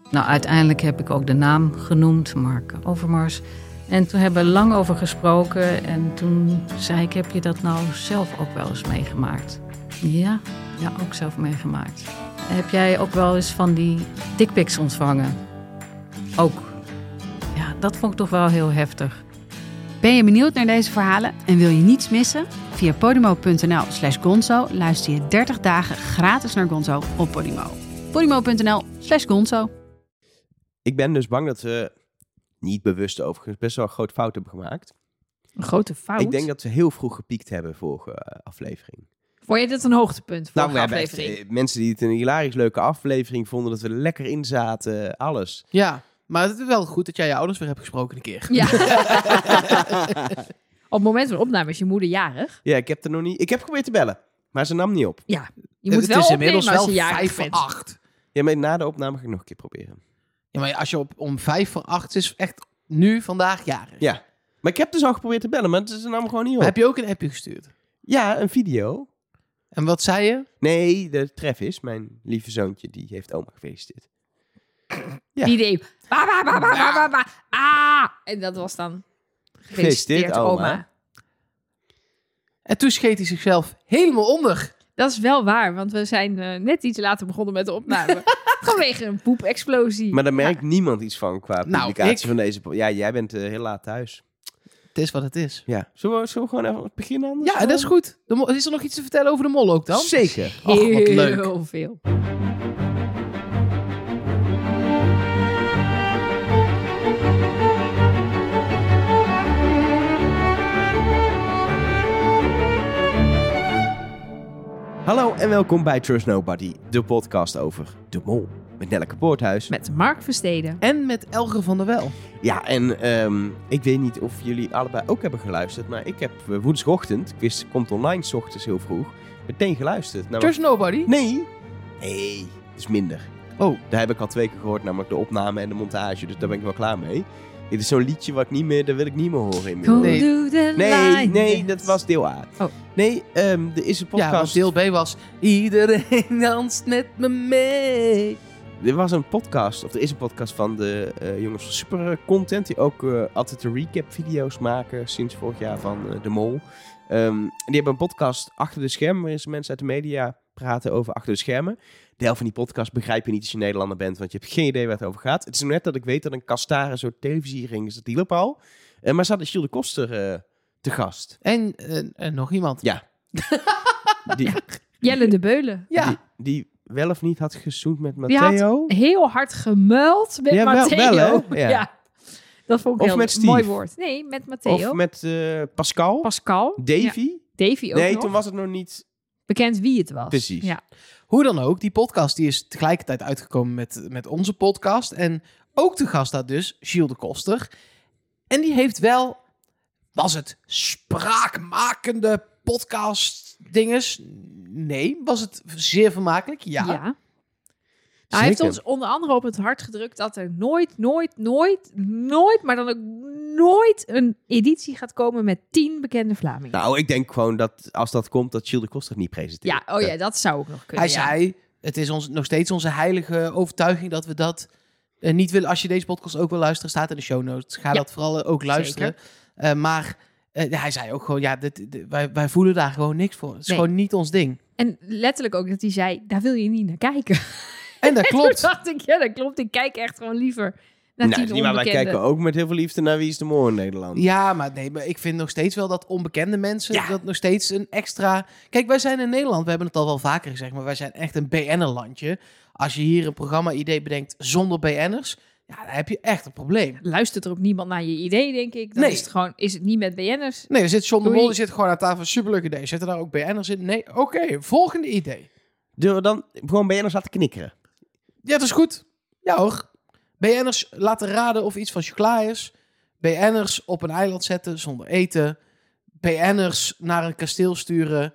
Nou, uiteindelijk heb ik ook de naam genoemd, Mark Overmars. En toen hebben we lang over gesproken. En toen zei ik, heb je dat nou zelf ook wel eens meegemaakt? Ja, ook zelf meegemaakt. Heb jij ook wel eens van die dickpics ontvangen? Ook. Ja, dat vond ik toch wel heel heftig. Ben je benieuwd naar deze verhalen en wil je niets missen? Via podimo.nl/gonzo luister je 30 dagen gratis naar Gonzo op Podimo. podimo.nl/gonzo. Ik ben dus bang dat we, niet bewust overigens, best wel een groot fout hebben gemaakt. Een grote fout? Ik denk dat we heel vroeg gepiekt hebben vorige aflevering. Vond je dit een hoogtepunt voor we hebben echt, mensen die het een hilarisch leuke aflevering vonden, dat we er lekker in zaten, alles. Ja, maar het is wel goed dat jij je ouders weer hebt gesproken een keer. Ja. Op het moment van opname is je moeder jarig. Ja, ik heb er nog niet. Ik heb geprobeerd te bellen, maar ze nam niet op. Ja, je moet het wel is opnemen inmiddels als wel je jarig 5:08. bent. Ja, maar na de opname ga ik nog een keer proberen. Ja, maar als je om 5:08 is echt nu vandaag jarig. Ja, maar ik heb dus al geprobeerd te bellen, maar ze nam gewoon niet op. Maar heb je ook een appje gestuurd? Ja, een video. En wat zei je? Nee, de Travis, mijn lieve zoontje, die heeft oma gefeliciteerd. Ja. Die deed... Ah! En dat was dan... Gefeliciteerd, oma. En toen scheet hij zichzelf helemaal onder. Dat is wel waar, want we zijn net iets later begonnen met de opname. Vanwege een poepexplosie. Maar daar merkt niemand iets van qua publicatie Nou, ik. van deze... Ja, jij bent heel laat thuis. Het is wat het is. Ja. Zullen we gewoon even beginnen anders? Ja, dat is goed. Is er nog iets te vertellen over de mol ook dan? Zeker. Och, wat leuk. Heel veel. Hallo en welkom bij Trust Nobody, de podcast over de mol. Met Nelleke Poorthuis. Met Mark Versteden. En met Elger van der Wel. Ja, en ik weet niet of jullie allebei ook hebben geluisterd, maar ik heb woensdagochtend, ik wist, komt online 's ochtends heel vroeg, meteen geluisterd. Trust Nobody? Nee, het is minder. Oh. Daar heb ik al 2 keer gehoord, namelijk de opname en de montage, dus daar ben ik wel klaar mee. Dit is zo'n liedje wat ik niet meer, dat wil ik niet meer horen inmiddels. Nee, dat was deel A. Oh. Nee, er is een podcast. Ja, want deel B was... Iedereen danst met me mee. Er was een podcast, of er is een podcast van de jongens van Super Content, die ook altijd de recap-video's maken sinds vorig jaar van De Mol. En die hebben een podcast achter de schermen, waarin ze mensen uit de media praten over achter de schermen. De helft van die podcast begrijp je niet als je Nederlander bent, want je hebt geen idee waar het over gaat. Het is net dat ik weet dat een Castare een soort televisiering is, dat hielp al. Maar ze hadden Gilles de Koster te gast. En nog iemand. Ja. Jelle de Beulen. Ja. Die wel of niet had gezoend met Die had Matteo. heel hard gemuild met Ja, Matteo. wel, hè? Ja. Dat vond ik Of heel met Steve. mooi woord. Nee, met Matteo. Of met Pascal. Pascal. Davy. Ja. Davy ook Nee, nog. toen was het nog niet Bekend wie het was. precies. Ja. Hoe dan ook, die podcast die is tegelijkertijd uitgekomen met onze podcast. En ook te gast had dus Gilles de Koster. En die heeft wel... Was het spraakmakende podcast dinges? Nee. Was het zeer vermakelijk? Ja. Ja. Nou, hij heeft Zeker. ons onder andere op het hart gedrukt dat er nooit, maar dan ook nooit een editie gaat komen met 10 bekende Vlamingen. Nou, ik denk gewoon dat als dat komt, dat Gilles de Koster niet presenteert. Ja, dat zou ook nog kunnen. Hij ja. zei, het is nog steeds onze heilige overtuiging dat we dat niet willen. Als je deze podcast ook wil luisteren, staat in de show notes. Ga dat vooral ook luisteren. Maar hij zei ook gewoon, wij voelen daar gewoon niks voor. Het is gewoon niet ons ding. En letterlijk ook dat hij zei, daar wil je niet naar kijken. En dat klopt. Toen dacht ik, ja, dat klopt. Ik kijk echt gewoon liever naar 10 Nee, maar wij onbekenden. kijken ook met heel veel liefde naar Wie is de Mol in Nederland. Ja, maar ik vind nog steeds wel dat onbekende mensen, dat nog steeds een extra... Kijk, wij zijn in Nederland, we hebben het al wel vaker gezegd, maar wij zijn echt een BN'er-landje. Als je hier een programma-idee bedenkt zonder BN'ers, ja, dan heb je echt een probleem. Luistert er ook niemand naar je idee, denk ik? Dan Nee. is het niet met BN'ers? Nee, er zit John de Doei. Mol, die zit gewoon aan tafel, superleuk idee. Zitten daar ook BN'ers in? Nee, oké, volgende idee. Zullen we dan gewoon BN'ers laten knikkeren? Ja, dat is goed. Ja hoor. BN'ers laten raden of iets van chocola is. BN'ers op een eiland zetten zonder eten. BN'ers naar een kasteel sturen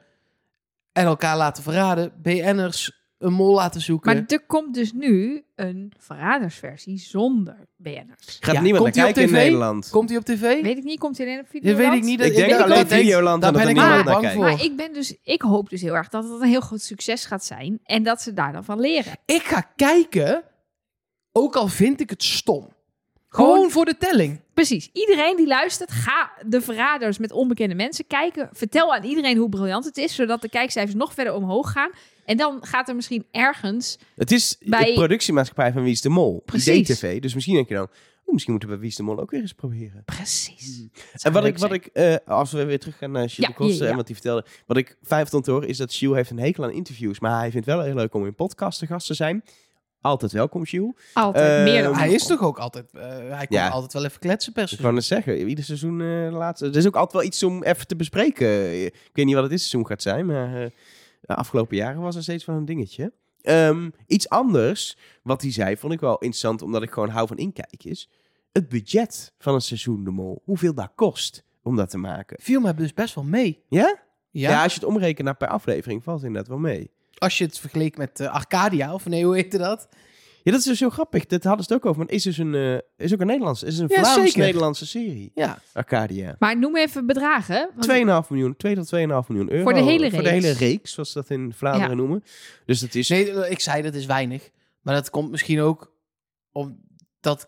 en elkaar laten verraden. BN'ers een mol laten zoeken. Maar er komt dus nu een verradersversie zonder BN'ers. Gaat Ja, niemand komt naar die op kijken in tv? Nederland? Komt hij op tv? Weet ik niet, komt hij alleen op video? Dat weet ik niet. Ik denk alleen Videoland daar en dat ben er ik niemand wel naar bang kijkt. voor. Maar ik hoop dus heel erg dat het een heel groot succes gaat zijn. En dat ze daar dan van leren. Ik ga kijken Ook al vind ik het stom. Gewoon voor de telling. Precies. Iedereen die luistert, ga de Verraders met onbekende mensen kijken. Vertel aan iedereen hoe briljant het is, zodat de kijkcijfers nog verder omhoog gaan. En dan gaat er misschien ergens... Het is bij... de productiemaatschappij van Wie is de Mol. Precies. IDTV. Dus misschien denk je dan... misschien moeten we bij Wie is de Mol ook weer eens proberen. Precies. En wat ik als we weer terug gaan naar Gilles de Koster en wat hij vertelde. Wat ik fijn vond te horen is dat Gilles heeft een hekel aan interviews. Maar hij vindt het wel heel leuk om in podcasts te gast te zijn. Altijd welkom, Gilles. Altijd meer dan Hij is toch ook altijd... hij komt altijd wel even kletsen per Ik seizoen. wou net zeggen, ieder seizoen laatste. Er is ook altijd wel iets om even te bespreken. Ik weet niet wat het dit seizoen gaat zijn, maar de afgelopen jaren was er steeds wel een dingetje. Iets anders, wat hij zei, vond ik wel interessant, omdat ik gewoon hou van inkijkjes. Het budget van een seizoen De Mol. Hoeveel dat kost om dat te maken. Viel me dus best wel mee. Ja? Ja? Ja, als je het omrekent naar per aflevering, valt het inderdaad wel mee. Als je het vergeleek met Arcadia, of nee, hoe heette dat? Ja, dat is dus heel grappig. Dat hadden ze het ook over. Maar het is dus is ook een Nederlandse. Het is een Ja, Vlaams-Nederlandse serie. Ja. Arcadia. Maar noem even bedragen. 2,5 miljoen, 2 tot 2,5 miljoen euro. Voor de hele Voor de reeks. hele reeks, zoals ze dat in Vlaanderen noemen. Dus dat is... Nee, ik zei dat is weinig. Maar dat komt misschien ook omdat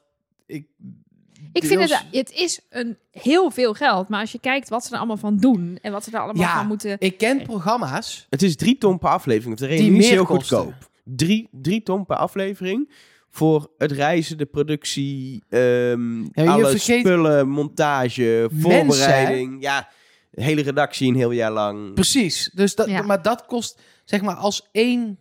Ik vind het is een heel veel geld. Maar als je kijkt wat ze er allemaal van doen. En wat ze er allemaal van moeten... Ik ken programma's. Het is 3 ton per aflevering. De Die reden is meer heel kosten. goedkoop. 3 ton per aflevering. Voor het reizen, de productie, je alle vergeet spullen, montage, mensen, voorbereiding. Ja, de hele redactie een heel jaar lang. Precies. Dus maar dat kost, zeg maar, als één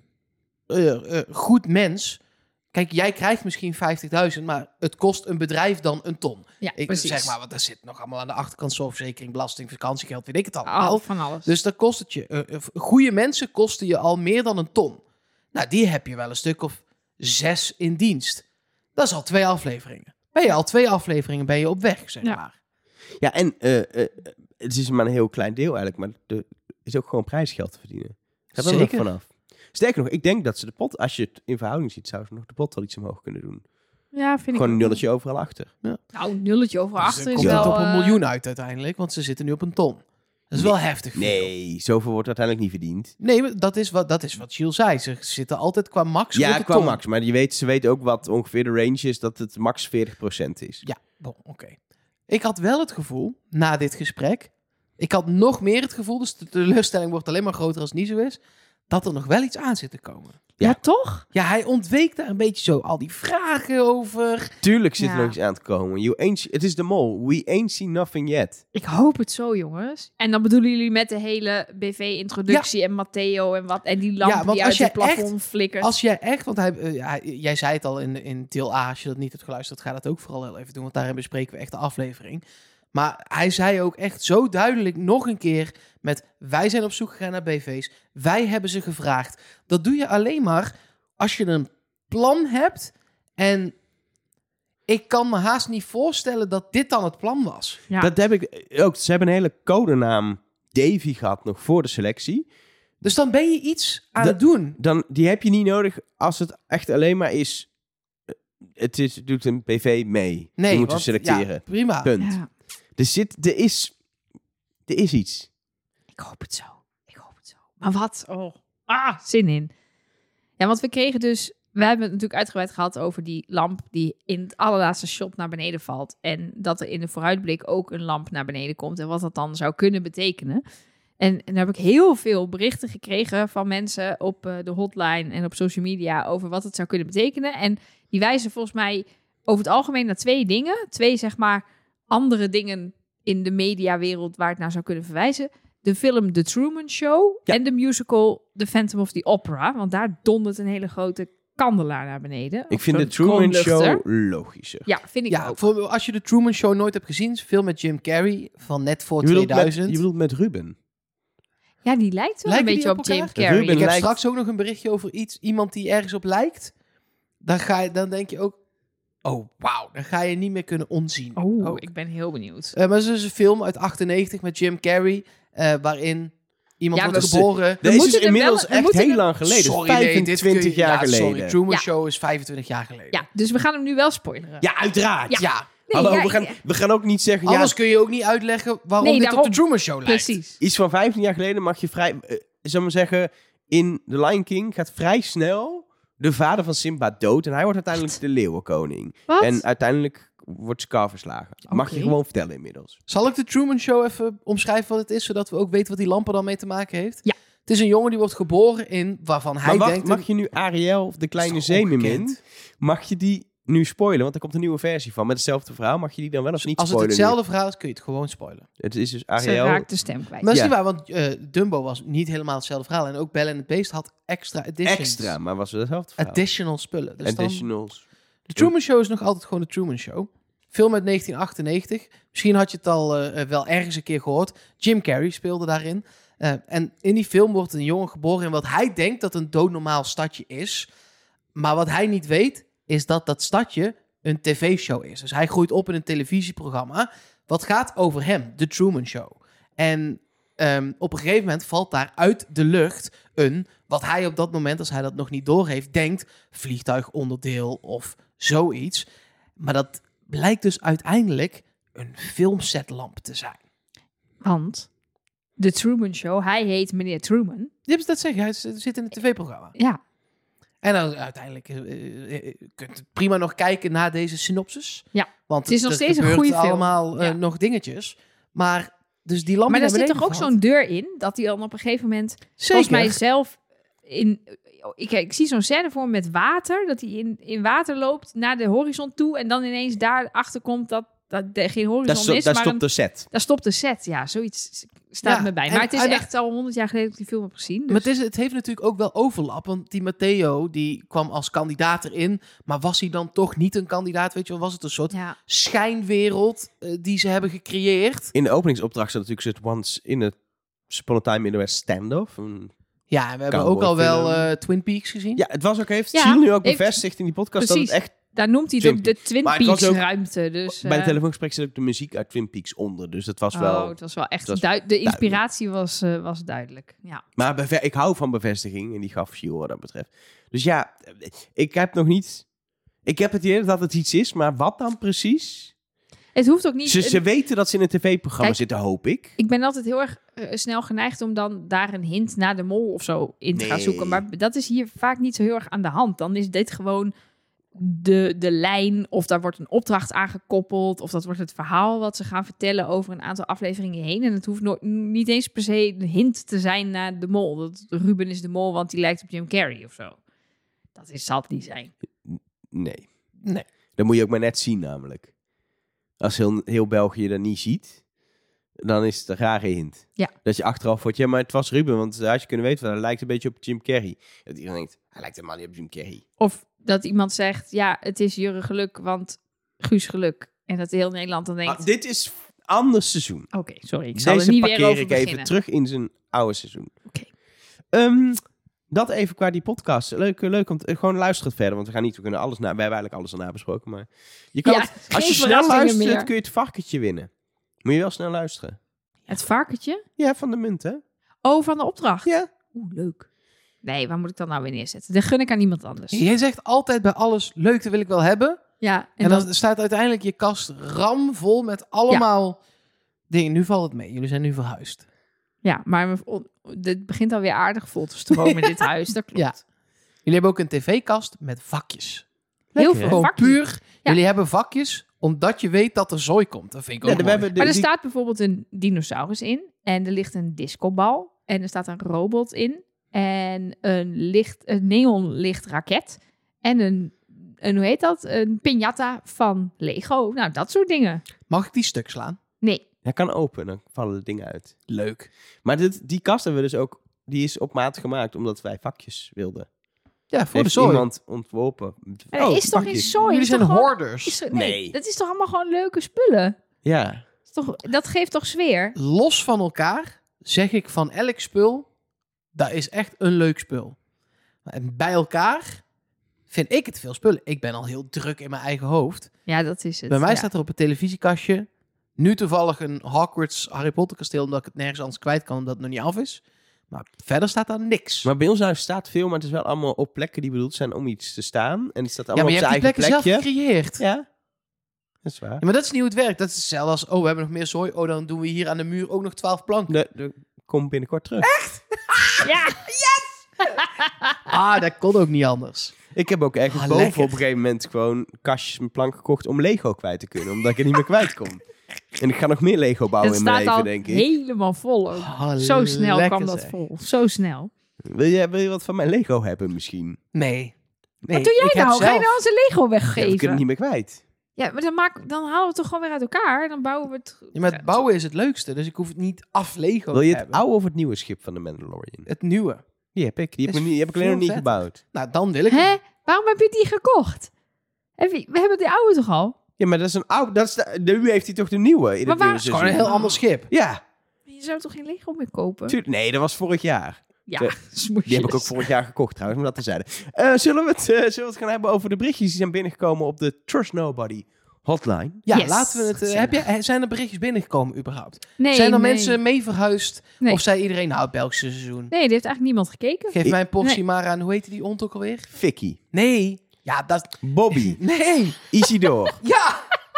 goed mens... Kijk, jij krijgt misschien 50.000, maar het kost een bedrijf dan een ton. Ja, Ik precies. zeg maar, want daar zit nog allemaal aan de achterkant zorgverzekering, belasting, vakantiegeld, weet ik het allemaal. Van alles. Dus dan kost het je... goede mensen kosten je al meer dan een ton. Nou, die heb je wel een stuk of 6 in dienst. Dat is al 2 afleveringen. Ben je al 2 afleveringen ben je op weg, zeg maar. Ja, en het is maar een heel klein deel eigenlijk, maar er is ook gewoon prijsgeld te verdienen. Gaat er nog Zeker. vanaf. Sterker nog, ik denk dat ze de pot, als je het in verhouding ziet, zou ze nog de pot wel iets omhoog kunnen doen. Ja, vind Gewoon ik een nulletje overal achter. Ja. Nou, een nulletje over Dus achter dan is komt wel... het op 1 miljoen uit uiteindelijk, want ze zitten nu op een ton. Dat is wel heftig. Nee, zoveel wordt uiteindelijk niet verdiend. Nee, maar dat is wat Gilles zei. Ze zitten altijd qua max Ja, rond de qua ton. max. Maar ze weten ook wat ongeveer de range is, dat het max 40% is. Ja, oké. Ik had wel het gevoel, na dit gesprek... Ik had nog meer het gevoel, dus de teleurstelling wordt alleen maar groter als het niet zo is... dat er nog wel iets aan zit te komen. Ja, toch? Ja, hij ontweek daar een beetje zo al die vragen over. Tuurlijk zit er Ja. nog iets aan te komen. Het is de mol. We ain't seen nothing yet. Ik hoop het zo, jongens. En dan bedoelen jullie met de hele BV-introductie en Matteo en wat. En die lamp Ja, want die als uit het jij plafond flikkert. Als jij echt, want jij zei het al in deel A, als je dat niet hebt geluisterd, ga dat ook vooral heel even doen, want daarin bespreken we echt de aflevering. Maar hij zei ook echt zo duidelijk nog een keer met wij zijn op zoek gegaan naar BV's, wij hebben ze gevraagd. Dat doe je alleen maar als je een plan hebt en ik kan me haast niet voorstellen dat dit dan het plan was. Ja. Dat heb ik ook. Ze hebben een hele codenaam Davy gehad nog voor de selectie. Dus dan ben je iets aan het doen. Die heb je niet nodig als het echt alleen maar is... doet een PV mee. Nee, je moet want, selecteren. ja, prima. Punt. Ja. Er is iets. Ik hoop het zo. Maar wat? Oh. Zin in. Ja, want we kregen dus... We hebben het natuurlijk uitgebreid gehad over die lamp die in het allerlaatste shot naar beneden valt. En dat er in de vooruitblik ook een lamp naar beneden komt. En wat dat dan zou kunnen betekenen. En daar heb ik heel veel berichten gekregen van mensen op de hotline en op social media over wat het zou kunnen betekenen. En die wijzen volgens mij over het algemeen naar 2 dingen. 2, zeg maar, andere dingen in de mediawereld waar het naar zou kunnen verwijzen. De film The Truman Show en de musical The Phantom of the Opera. Want daar dondert een hele grote kandelaar naar beneden. Ik vind de Truman Show logischer. Ja, vind ik ook. Als je de Truman Show nooit hebt gezien, veel met Jim Carrey van net voor Je bedoelt 2000. je bedoelt met Ruben. Ja, die lijkt wel Lijken een die beetje op op Jim elkaar? Carrey. Ruben Ik heb lijkt- straks ook nog een berichtje over iemand die ergens op lijkt. Dan denk je ook, oh wauw, dan ga je niet meer kunnen onzien. Oh, ik ben heel benieuwd. Maar het is dus een film uit 98 met Jim Carrey, waarin iemand Ja, wordt we- geboren. Dat is moeten dus hem inmiddels wel- we echt moeten heel hem- lang geleden. Sorry, nee, dit 25 kun je- jaar ja, geleden. Sorry, Truman Ja. Show is 25 jaar geleden. Ja, dus we gaan hem nu wel spoileren. Ja, uiteraard. Ja. Nee, Hallo, ja, we gaan ook niet zeggen... Ja, Anders kun je ook niet uitleggen waarom Nee, dit op daarom. de Truman Show lijkt. Precies. iets van 15 jaar geleden mag je vrij... zal ik maar zeggen, in The Lion King gaat vrij snel de vader van Simba dood. En hij wordt uiteindelijk de leeuwenkoning. Wat? En uiteindelijk wordt Scar verslagen. Mag je Oké. gewoon vertellen inmiddels. Zal ik de Truman Show even omschrijven wat het is, zodat we ook weten wat die lampen dan mee te maken heeft? Ja. Het is een jongen die wordt geboren in waarvan hij Maar wacht, denkt... mag je nu Ariel, of de kleine Is toch zeemermin, ongekend? mag je die nu spoilen? Want er komt een nieuwe versie van met hetzelfde verhaal. Mag je die dan wel of niet Als het spoilen? hetzelfde verhaal is, kun je het gewoon spoilen. Nu? Het is dus Ze Ariel. raakt de stem kwijt. Maar dat is Ja. niet waar, want Dumbo was niet helemaal hetzelfde verhaal. En ook Belle en het Beest had extra editions. Extra, maar was het hetzelfde verhaal? Additional spullen. Dus dan, Additionals. de Truman Show is nog altijd gewoon de Truman Show. Film uit 1998. Misschien had je het al wel ergens een keer gehoord. Jim Carrey speelde daarin. En in die film wordt een jongen geboren in wat hij denkt dat een doodnormaal stadje is. Maar wat hij niet weet, is dat dat stadje een tv-show is. Dus hij groeit op in een televisieprogramma wat gaat over hem, The Truman Show. En op een gegeven moment valt daar uit de lucht een, wat hij op dat moment, als hij dat nog niet doorheeft, denkt, vliegtuigonderdeel of zoiets. Maar dat blijkt dus uiteindelijk een filmsetlamp te zijn. Want de Truman Show, hij heet meneer Truman. Je hebt dat zeggen, hij zit in een tv-programma. Ja, En dan uiteindelijk kunt je prima nog kijken naar deze synopsis. Ja, Want het is nog er steeds een gebeurt goede film. allemaal Ja. nog dingetjes. Maar dus die lamp maar die daar naar zit toch beneden ook valt. zo'n deur in, dat hij dan op een gegeven moment, Zeker. volgens mij zelf in... Ik zie zo'n scène voor hem met water, dat hij in water loopt naar de horizon toe en dan ineens daarachter komt dat er geen horizon is, Daar maar stopt de set. daar stopt de set. Ja, zoiets staat Ja, me bij. en Maar het is hij- echt al 100 jaar geleden dat ik die film heb gezien. Maar Dus. het heeft natuurlijk ook wel overlap. Want die Matteo, die kwam als kandidaat erin. Maar was hij dan toch niet een kandidaat? Weet je wel, was het een soort Ja. schijnwereld die ze hebben gecreëerd? In de openingsopdracht staat natuurlijk het Once in a Upon a Time in the West standoff. Ja, en we hebben Cowboy ook al wel film. Twin Peaks gezien. Ja, het was ook, heeft Ja, Giel nu ook heeft- bevestigd in die podcast Precies. dat het echt... Daar noemt hij het ook de Twin Maar het was Peaks ook- ruimte. Dus, Bij de telefoongesprek zit ook de muziek uit Twin Peaks onder. Dus dat was wel... het was wel echt... het was de inspiratie was duidelijk. Ja. Maar ik hou van bevestiging. En die gaf Giel wat dat betreft. Dus ja, ik heb nog niet... Ik heb het idee dat het iets is. Maar wat dan precies? Het hoeft ook niet... Ze weten dat ze in een tv-programma Kijk, zitten, hoop ik. Ik ben altijd heel erg snel geneigd om dan daar een hint naar de mol of zo in te gaan Nee. zoeken. Maar dat is hier vaak niet zo heel erg aan de hand. Dan is dit gewoon de lijn, of daar wordt een opdracht aangekoppeld, of dat wordt het verhaal wat ze gaan vertellen over een aantal afleveringen heen. En het hoeft niet eens per se een hint te zijn naar de mol. Dat Ruben is de mol, want die lijkt op Jim Carrey of zo. Zal het niet zijn. Nee. Nee. Dat moet je ook maar net zien namelijk. Als heel België dat niet ziet, dan is het een rare hint. Ja. Dat je achteraf wordt, ja, maar het was Ruben, want had je kunnen weten, hij lijkt een beetje op Jim Carrey. Dat iedereen denkt, hij lijkt helemaal niet op Jim Carrey. Of dat iemand zegt, ja, het is Jurre Geluk, want Guus Geluk. En dat heel Nederland dan denkt, Maar dit is ander seizoen. oké, sorry, ik zal Deze er niet weer parkeer over ik even beginnen. terug in zijn oude seizoen. Oké. Dat even qua die podcast. Leuk om gewoon luisteren verder, want we kunnen alles we hebben eigenlijk alles al nabesproken, maar je kan Ja, het, als geen je snel verrassingen luistert, meer. kun je het varkentje winnen. Moet je wel snel luisteren. Het varkentje? Ja, van de munt, hè? Oh, van de opdracht? Ja. Oeh, leuk. Nee, waar moet ik dan nou weer neerzetten? Dat gun ik aan niemand anders. Jij zegt altijd bij alles, leuk, dat wil ik wel hebben. Ja, En dan staat uiteindelijk je kast ramvol met allemaal dingen. Nu valt het mee, jullie zijn nu verhuisd. ja, maar het begint alweer aardig vol te stromen in dit huis. Dat klopt. Ja. Jullie hebben ook een tv-kast met vakjes. Heel Lekker, veel hè? Gewoon vakjes. puur, Ja. jullie hebben vakjes omdat je weet dat er zooi komt. Dat vind ik ook we mooi. hebben Maar er staat bijvoorbeeld een dinosaurus in. En er ligt een discobal. En er staat een robot in. En een neonlichtraket. En een, hoe heet dat? Een piñata van Lego. Nou, dat soort dingen. Mag ik die stuk slaan? Nee. Hij kan open, dan vallen de dingen uit. Leuk. Maar die kast hebben we dus ook, die is op maat gemaakt omdat wij vakjes wilden. Ja, voor de Heeft zooi. iemand ontworpen. Maar er is toch geen vakjes. zooi? Jullie Is zijn toch gewoon- hoarders. Nee, Nee. dat is toch allemaal gewoon leuke spullen? Ja. Dat geeft toch sfeer? Los van elkaar zeg ik van elk spul, dat is echt een leuk spul. En bij elkaar vind ik het veel spullen. Ik ben al heel druk in mijn eigen hoofd. Ja, dat is het. Bij mij ja. staat er op het televisiekastje nu toevallig een Hogwarts Harry Potter kasteel, omdat ik het nergens anders kwijt kan, omdat het nog niet af is. Maar verder staat daar niks. Maar bij ons huis staat veel, maar het is wel allemaal op plekken die bedoeld zijn om iets te staan. En het staat ja, allemaal maar je op hebt zijn die eigen plekken zelf plekje. gecreëerd. Ja, dat is waar. Ja, maar dat is niet hoe het werkt. Dat is hetzelfde als, we hebben nog meer zooi. Oh, dan doen we hier aan de muur ook nog 12 planken. De komt binnenkort terug. Ja, Ah, dat kon ook niet anders. Ik heb ook ergens boven lekker. op een gegeven moment gewoon kastjes met plank gekocht om Lego kwijt te kunnen. Omdat ik het niet meer kwijt kon. En ik ga nog meer Lego bouwen Het in mijn staat leven, al denk ik. helemaal vol ook. Zo snel lekker kwam dat zeg. vol. Zo snel. Wil je wat van mijn Lego hebben misschien? Nee. Wat doe jij nou? Ga je nou onze Lego Ja, we kunnen weggeven? het niet meer kwijt. Ja, maar dan halen we het toch gewoon weer uit elkaar. Dan bouwen we het... Ja, maar het bouwen is het leukste, dus ik hoef het niet af Lego Wil je te het hebben. oude of het nieuwe schip van de Mandalorian? Het nieuwe. Die heb ik. Die heb Is ik alleen nog niet veel gebouwd. Nou, dan wil ik Hè? Waarom heb je die gekocht? We hebben die oude toch al? Ja, maar dat is een oude... Nu heeft hij toch de nieuwe in Maar het nieuwe waar- Het is gewoon een seizoen. heel ander schip. Ja, Je zou toch geen Lego meer kopen? nee, dat was vorig jaar. Ja, Die smoesjes. heb ik ook vorig jaar gekocht trouwens, maar dat terzijde. Zullen we het gaan hebben over de berichtjes die zijn binnengekomen op de Trust Nobody hotline? Ja, Yes. laten we het... zijn er berichtjes binnengekomen überhaupt? Nee, zijn er nee. mensen mee verhuisd? Nee. Of zei iedereen, nou, het Belgische seizoen? Nee, die heeft eigenlijk niemand gekeken. Geef mij een portie Nee. maar aan, hoe heette die ont ook alweer? Vicky, Nee. Ja, dat... Bobby, Nee. Isidore. Ja.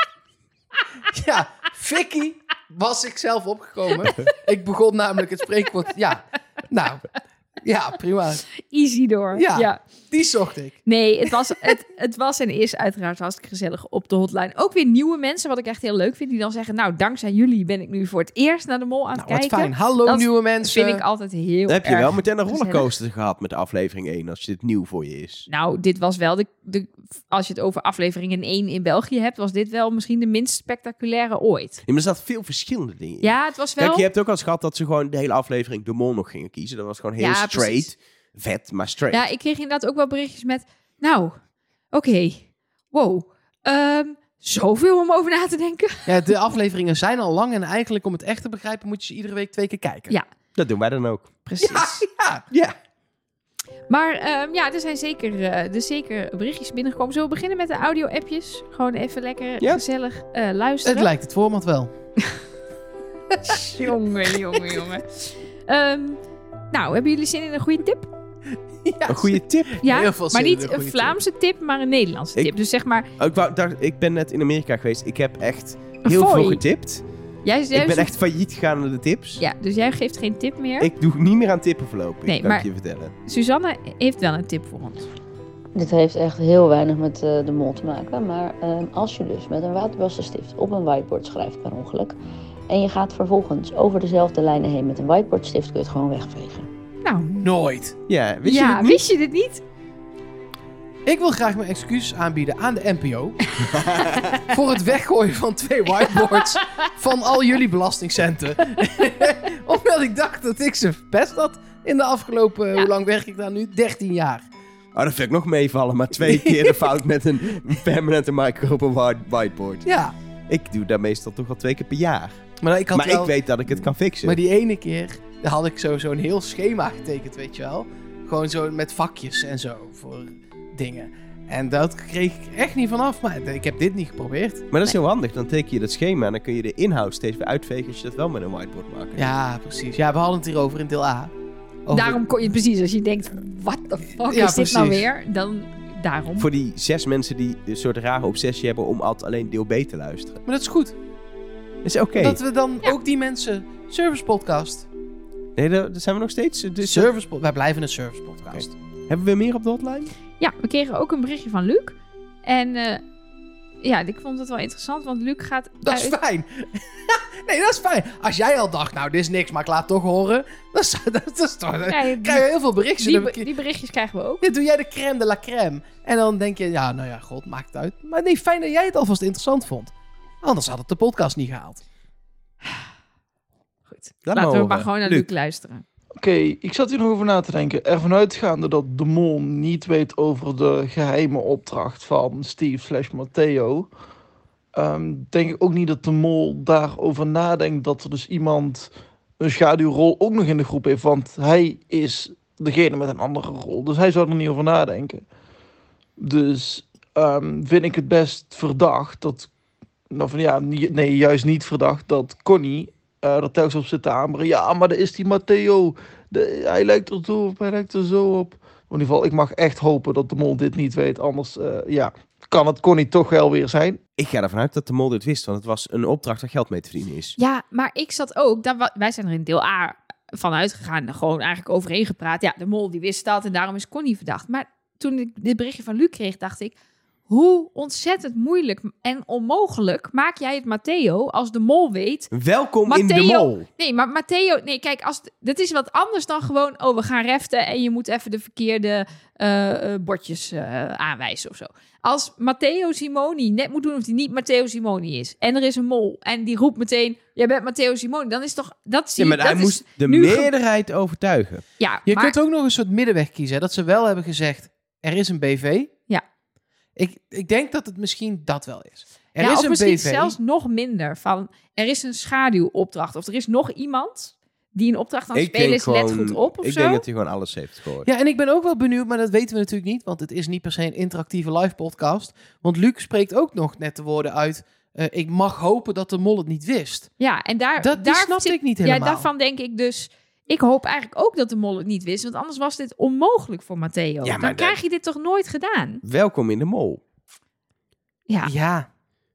Ja, Vicky was ik zelf opgekomen. Ik begon namelijk het spreekwoord... Ja, nou... Ja, prima. Easy door. Ja. Die zocht ik. Nee, het was en is uiteraard hartstikke gezellig op de hotline. Ook weer nieuwe mensen, wat ik echt heel leuk vind, die dan zeggen, nou, dankzij jullie ben ik nu voor het eerst naar de mol aan het Nou, wat kijken. fijn. Hallo Dat nieuwe Dat mensen. vind ik altijd heel Dan heb je erg wel meteen een gezellig. rollercoaster gehad met de aflevering 1, als dit nieuw voor je is. Nou, dit was wel als je het over afleveringen 1 in België hebt, was dit wel misschien de minst spectaculaire ooit. Ja, maar er zaten veel verschillende dingen in. Ja, het was wel... Kijk, je hebt ook al eens gehad dat ze gewoon de hele aflevering de mol nog gingen kiezen. Dat was gewoon heel Ja, straight. precies. Vet, maar straight. Ja, ik kreeg inderdaad ook wel berichtjes met, nou, oké, wow, zoveel om over na te denken. Ja, de afleveringen zijn al lang en eigenlijk om het echt te begrijpen moet je ze iedere week 2 keer kijken. Ja. Dat doen wij dan ook. Precies. Ja. Maar er zijn zeker berichtjes binnengekomen. Zullen we beginnen met de audio-appjes? Gewoon even lekker Ja. gezellig Het luisteren. lijkt het format wel. Jongen. Nou, hebben jullie zin in een goede tip? Ja, Een goede tip. Ja, Heel veel maar zin in niet een een goede Vlaamse tip, maar een Nederlandse Ik- tip. Dus zeg maar, Ik ben net in Amerika geweest. Ik heb echt heel Fooi. veel getipt. jij Ik ben zoekt- echt failliet gegaan aan de tips. Ja, dus jij geeft geen tip meer. Ik doe niet meer aan tippen voorlopig, Nee, kan maar- ik je vertellen. Suzanne heeft wel een tip voor ons. Dit heeft echt heel weinig met de mol te maken. Maar als je dus met een waterpassenstift op een whiteboard schrijft per ongeluk... en je gaat vervolgens over dezelfde lijnen heen met een whiteboardstift... kun je het gewoon wegvegen. Nou, Nooit. Ja, wist je ja, het niet? wist je dit niet? Ik wil graag mijn excuses aanbieden aan de NPO voor het weggooien van 2 whiteboards van al jullie belastingcenten. Omdat ik dacht dat ik ze verpest had in de afgelopen, hoe lang werk ik daar nu? 13 jaar. Oh, dat vind ik nog meevallen. Maar 2 keer de fout met een permanente micro op een whiteboard. Ja, Ik doe dat meestal toch wel 2 keer per jaar. maar ik had Maar wel... ik weet dat ik het kan fixen. Maar die ene keer had ik zo'n heel schema getekend, weet je wel. Gewoon zo met vakjes en zo voor dingen. En dat kreeg ik echt niet vanaf. Maar ik heb dit niet geprobeerd. Maar dat is heel handig. Dan teken je dat schema en dan kun je de inhoud steeds weer uitvegen als je dat wel met een whiteboard maakt. Ja, precies. Ja, we hadden het hierover in deel A. Over- Daarom kon je precies, als je denkt, what the fuck Ja, is dit nou precies. weer? Dan daarom. Voor die 6 mensen die een soort rare obsessie hebben om altijd alleen deel B te luisteren. Maar dat is goed. Is oké. Dat we dan ook die mensen... Service podcast. Nee, daar zijn we nog steeds. Dus Wij blijven een service podcast. hebben we meer op de hotline? Ja, we kregen ook een berichtje van Luc. En ja, ik vond het wel interessant, want Luc gaat Dat is uit... fijn. Nee, dat is fijn. Als jij al dacht, nou, dit is niks, maar ik laat het toch horen. Dat is toch... Dan Ja, krijg je heel veel berichtjes. Dan heb ik- die berichtjes krijgen we ook. Ja, doe jij de crème de la crème. En dan denk je, ja, nou ja, god, maakt het uit. Maar nee, fijn dat jij het alvast interessant vond. Anders had het de podcast niet gehaald. Goed, Laat laten we horen. maar gewoon naar Luc. Luc luisteren. Oké, ik zat hier nog over na te denken. Ervan uitgaande dat de mol niet weet over de geheime opdracht van Steve/Matteo... denk ik ook niet dat de mol daarover nadenkt dat er dus iemand een schaduwrol ook nog in de groep heeft. Want hij is degene met een andere rol. Dus hij zou er niet over nadenken. Dus vind ik het best verdacht dat... Nou, van, ja, nee, juist niet verdacht dat Connie er telkens op zit te hameren. Ja, maar dat is die Matteo. Hij lijkt er zo op, hij lijkt er zo op. In ieder geval, ik mag echt hopen dat de mol dit niet weet. Anders kan het Connie toch wel weer zijn. Ik ga ervan uit dat de mol dit wist, want het was een opdracht waar geld mee te verdienen is. Ja, maar ik zat ook... wij zijn er in deel A van uitgegaan. Gewoon eigenlijk overheen gepraat. Ja, de mol die wist dat en daarom is Connie verdacht. Maar toen ik dit berichtje van Luc kreeg, dacht ik... Hoe ontzettend moeilijk en onmogelijk maak jij het Matteo als de mol weet... Welkom in de mol. Nee, maar Matteo... Nee, kijk, dat is wat anders dan gewoon... Oh, we gaan reften en je moet even de verkeerde bordjes aanwijzen of zo. Als Matteo Simoni net moet doen of hij niet Matteo Simoni is... en er is een mol en die roept meteen... Jij bent Matteo Simoni, dan is toch... Hij moest de meerderheid overtuigen. Ja, Je kunt ook nog een soort middenweg kiezen. Hè? Dat ze wel hebben gezegd, er is een BV. Ja. Ik denk dat het misschien dat wel is. Er ja, is of een misschien BV. zelfs nog minder van... Er is een schaduwopdracht of er is nog iemand... die een opdracht aan het spelen is, let goed op of ik zo. denk dat hij gewoon alles heeft gehoord. Ja, en ik ben ook wel benieuwd, maar dat weten we natuurlijk niet, want het is niet per se een interactieve live podcast. Want Luc spreekt ook nog net de woorden uit, ik mag hopen dat de mol het niet wist. Ja, en daar snapte ik niet helemaal. Ja, daarvan denk ik dus... Ik hoop eigenlijk ook dat de mol het niet wist, want anders was dit onmogelijk voor Matteo. Ja, Dan krijg je dit toch nooit gedaan? Welkom in de mol. Ja.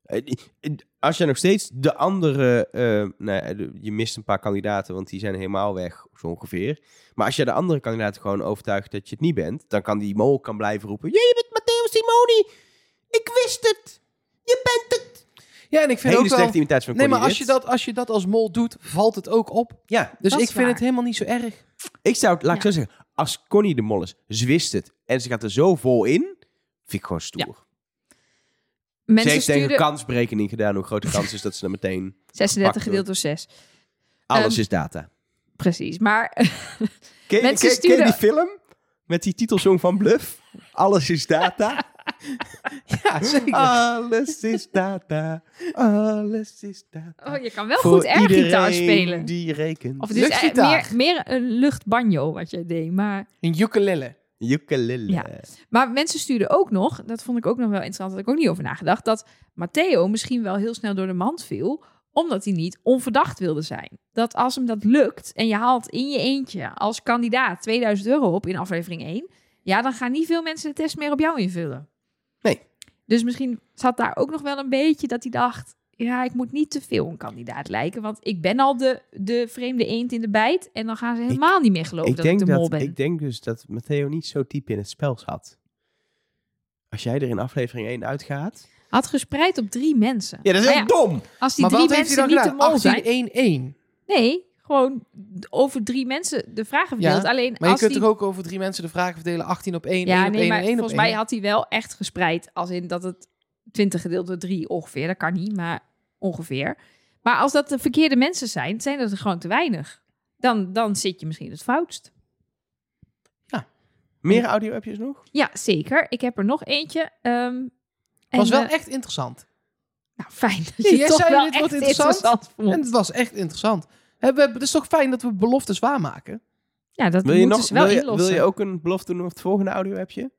Als je nog steeds de andere... je mist een paar kandidaten, want die zijn helemaal weg, zo ongeveer. Maar als je de andere kandidaten gewoon overtuigt dat je het niet bent... dan kan die mol blijven roepen... Je bent Matteo Simoni! Ik wist het! Je bent het! Ja, en ik vind Hele ook wel... slechte imitatie van Nee, Connie maar Rit. als je dat als mol doet, valt het ook op. Ja, Dus Dat ik is vind waar. het helemaal niet zo erg. ik zo zeggen... Als Connie de mol is, ze wist het... en ze gaat er zo vol in... vind ik gewoon stoer. Ja. Ze Mensen heeft tegen stuurden kansberekening gedaan... hoe groot de kans is dat ze er meteen... 36 gedeeld door 6. Alles is data. Precies, maar Ken mensen je sturen- die film? Met die titelsong van Bluff? Alles is data. Ja, zeker. Alles is data. Alles is data. oh, je kan wel goed airgitaar spelen. die rekent. Of het is Luchtgitaar. meer een luchtbanjo wat je deed, maar... Een ukulele. Ukulele. Ja. Maar mensen stuurden ook nog, dat vond ik ook nog wel interessant, had ik ook niet over nagedacht, dat Matteo misschien wel heel snel door de mand viel, omdat hij niet onverdacht wilde zijn. Dat als hem dat lukt en je haalt in je eentje als kandidaat €2000 op in aflevering 1, ja, dan gaan niet veel mensen de test meer op jou invullen. Nee. Dus misschien zat daar ook nog wel een beetje dat hij dacht, ja, ik moet niet te veel een kandidaat lijken, want ik ben al de vreemde eend in de bijt en dan gaan ze helemaal niet meer geloven dat ik de mol ben. Ik denk dus dat Matteo niet zo diep in het spel zat. Als jij er in aflevering 1 uitgaat... Had gespreid op 3 mensen. Ja, dat is Maar heel dom! Als die Maar 3 wat heeft hij mensen dan niet de gedaan? mol zijn. 18-1-1. Nee, gewoon over 3 mensen de vragen verdeeld. Ja, Alleen Maar je als kunt die... toch ook over 3 mensen de vragen verdelen, 18 op 1, Ja, 1 op nee, 1 maar en 1 op 1. volgens mij had hij wel echt gespreid. Als in dat het 20 gedeeld door 3 ongeveer. Dat kan niet, maar ongeveer. Maar als dat de verkeerde mensen zijn dat er gewoon te weinig. Dan zit je misschien het foutst. Meer audio-appjes nog? Ja, zeker. Ik heb er nog eentje. Was wel echt interessant. Nou, fijn. Dat Nee, je jij toch zei wel dit echt wordt interessant. vond. En het was echt interessant. Het is toch fijn dat we beloftes waarmaken? Ja, dat Wil je, moeten nog, ze wel wil, je, inlossen. wil je ook een belofte doen op het volgende audio-appje?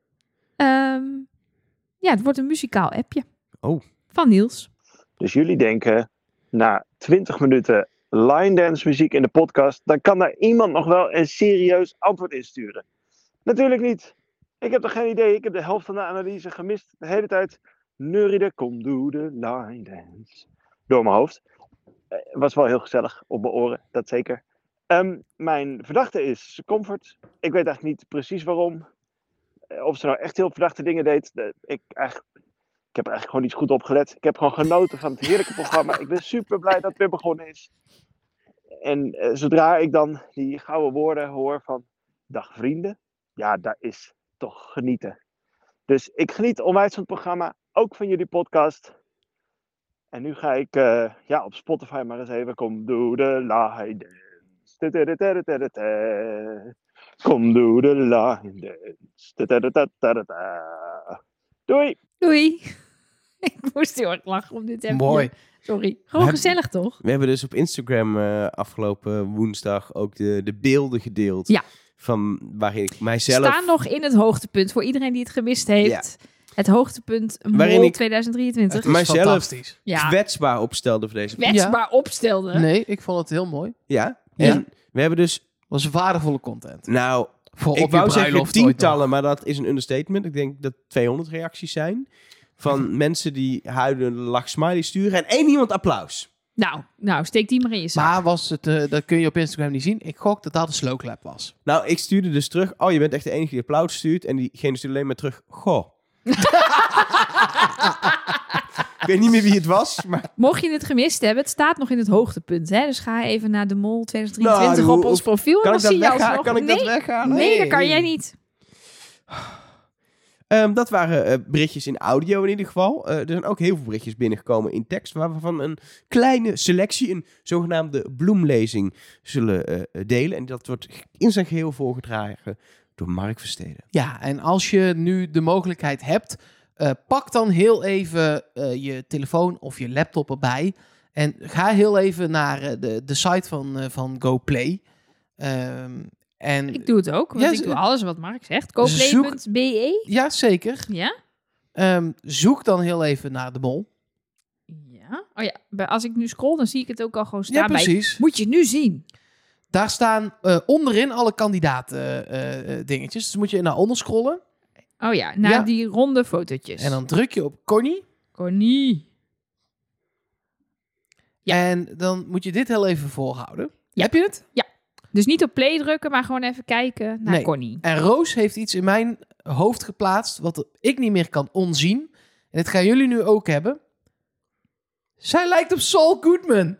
Ja, het wordt een muzikaal appje. Oh. Van Niels. Dus jullie denken, na 20 minuten line dance muziek in de podcast, dan kan daar iemand nog wel een serieus antwoord insturen. Natuurlijk niet. Ik heb toch geen idee. Ik heb de helft van de analyse gemist. De hele tijd neuriede, kom doe de line dance. Door mijn hoofd. Was wel heel gezellig op mijn oren, dat zeker. Mijn verdachte is Comfort. Ik weet eigenlijk niet precies waarom. Of ze nou echt heel verdachte dingen deed. Ik heb er eigenlijk gewoon niet goed op gelet. Ik heb gewoon genoten van het heerlijke programma. Ik ben super blij dat het weer begonnen is. En zodra ik dan die gouden woorden hoor van dag vrienden. Ja, daar is toch genieten. Dus ik geniet onwijs van het programma. Ook van jullie podcast. En nu ga ik op Spotify maar eens even. Kom doe de line dance. Kom doe de line dance. Doei! Doei. Ik moest heel erg lachen om dit appje. Mooi. Sorry. Gewoon We gezellig, toch? We hebben dus op Instagram afgelopen woensdag ook de beelden gedeeld. Ja. Van waarin ik mijzelf... Staan nog in het hoogtepunt. Voor iedereen die het gemist heeft. Het hoogtepunt Waarin Mol ik- 2023. Het is Mijzelf- fantastisch. Ja, kwetsbaar opstelde voor deze... kwetsbaar opstelde. Nee, ik vond het heel mooi. Ja? Ja. En we hebben dus... Was waardevolle content. Nou, Voor ik op je wou zeggen bruiloft ooit nog. tientallen, maar dat is een understatement. Ik denk dat 200 reacties zijn. Van mensen die huilen lach smiley sturen. En 1 iemand applaus. Nou, steek die maar in je zak. Maar was het, dat kun je op Instagram niet zien. Ik gok dat dat een slow clap was. Nou, ik stuurde dus terug. Oh, je bent echt de enige die applaus stuurt. En diegene stuurde alleen maar terug. Goh. Ik weet niet meer wie het was, maar... Mocht je het gemist hebben, het staat nog in het hoogtepunt. Hè? Dus ga even naar de Mol 2023 Nou, op ons profiel. Kan En ik dan dat zie je weghalen? alsnog... Kan ik dat weghalen? Nee, dat kan jij niet. Dat waren berichtjes in audio in ieder geval. Er zijn ook heel veel berichtjes binnengekomen in tekst, waarvan een kleine selectie, een zogenaamde bloemlezing, zullen delen. En dat wordt in zijn geheel voorgedragen door Mark Versteden. Ja, en als je nu de mogelijkheid hebt, pak dan heel even je telefoon of je laptop erbij. En ga heel even naar de site van GoPlay. En Ik doe het ook, want ik doe alles wat Mark zegt. GoPlay.be. Ja, zeker. Ja? Zoek dan heel even naar de Mol. Ja. Oh ja, als ik nu scroll, dan zie ik het ook al gewoon staan. Ja, precies. Moet je nu zien. Daar staan onderin alle kandidaten dingetjes. Dus moet je naar onder scrollen. Oh ja, naar Ja. die ronde fotootjes. En dan druk je op Connie. Connie. Ja. En dan moet je dit heel even volhouden. Ja. Heb je het? Dus niet op play drukken, maar gewoon even kijken naar Nee. Connie. En Roos heeft iets in mijn hoofd geplaatst wat ik niet meer kan onzien. En dit gaan jullie nu ook hebben. Zij lijkt op Saul Goodman.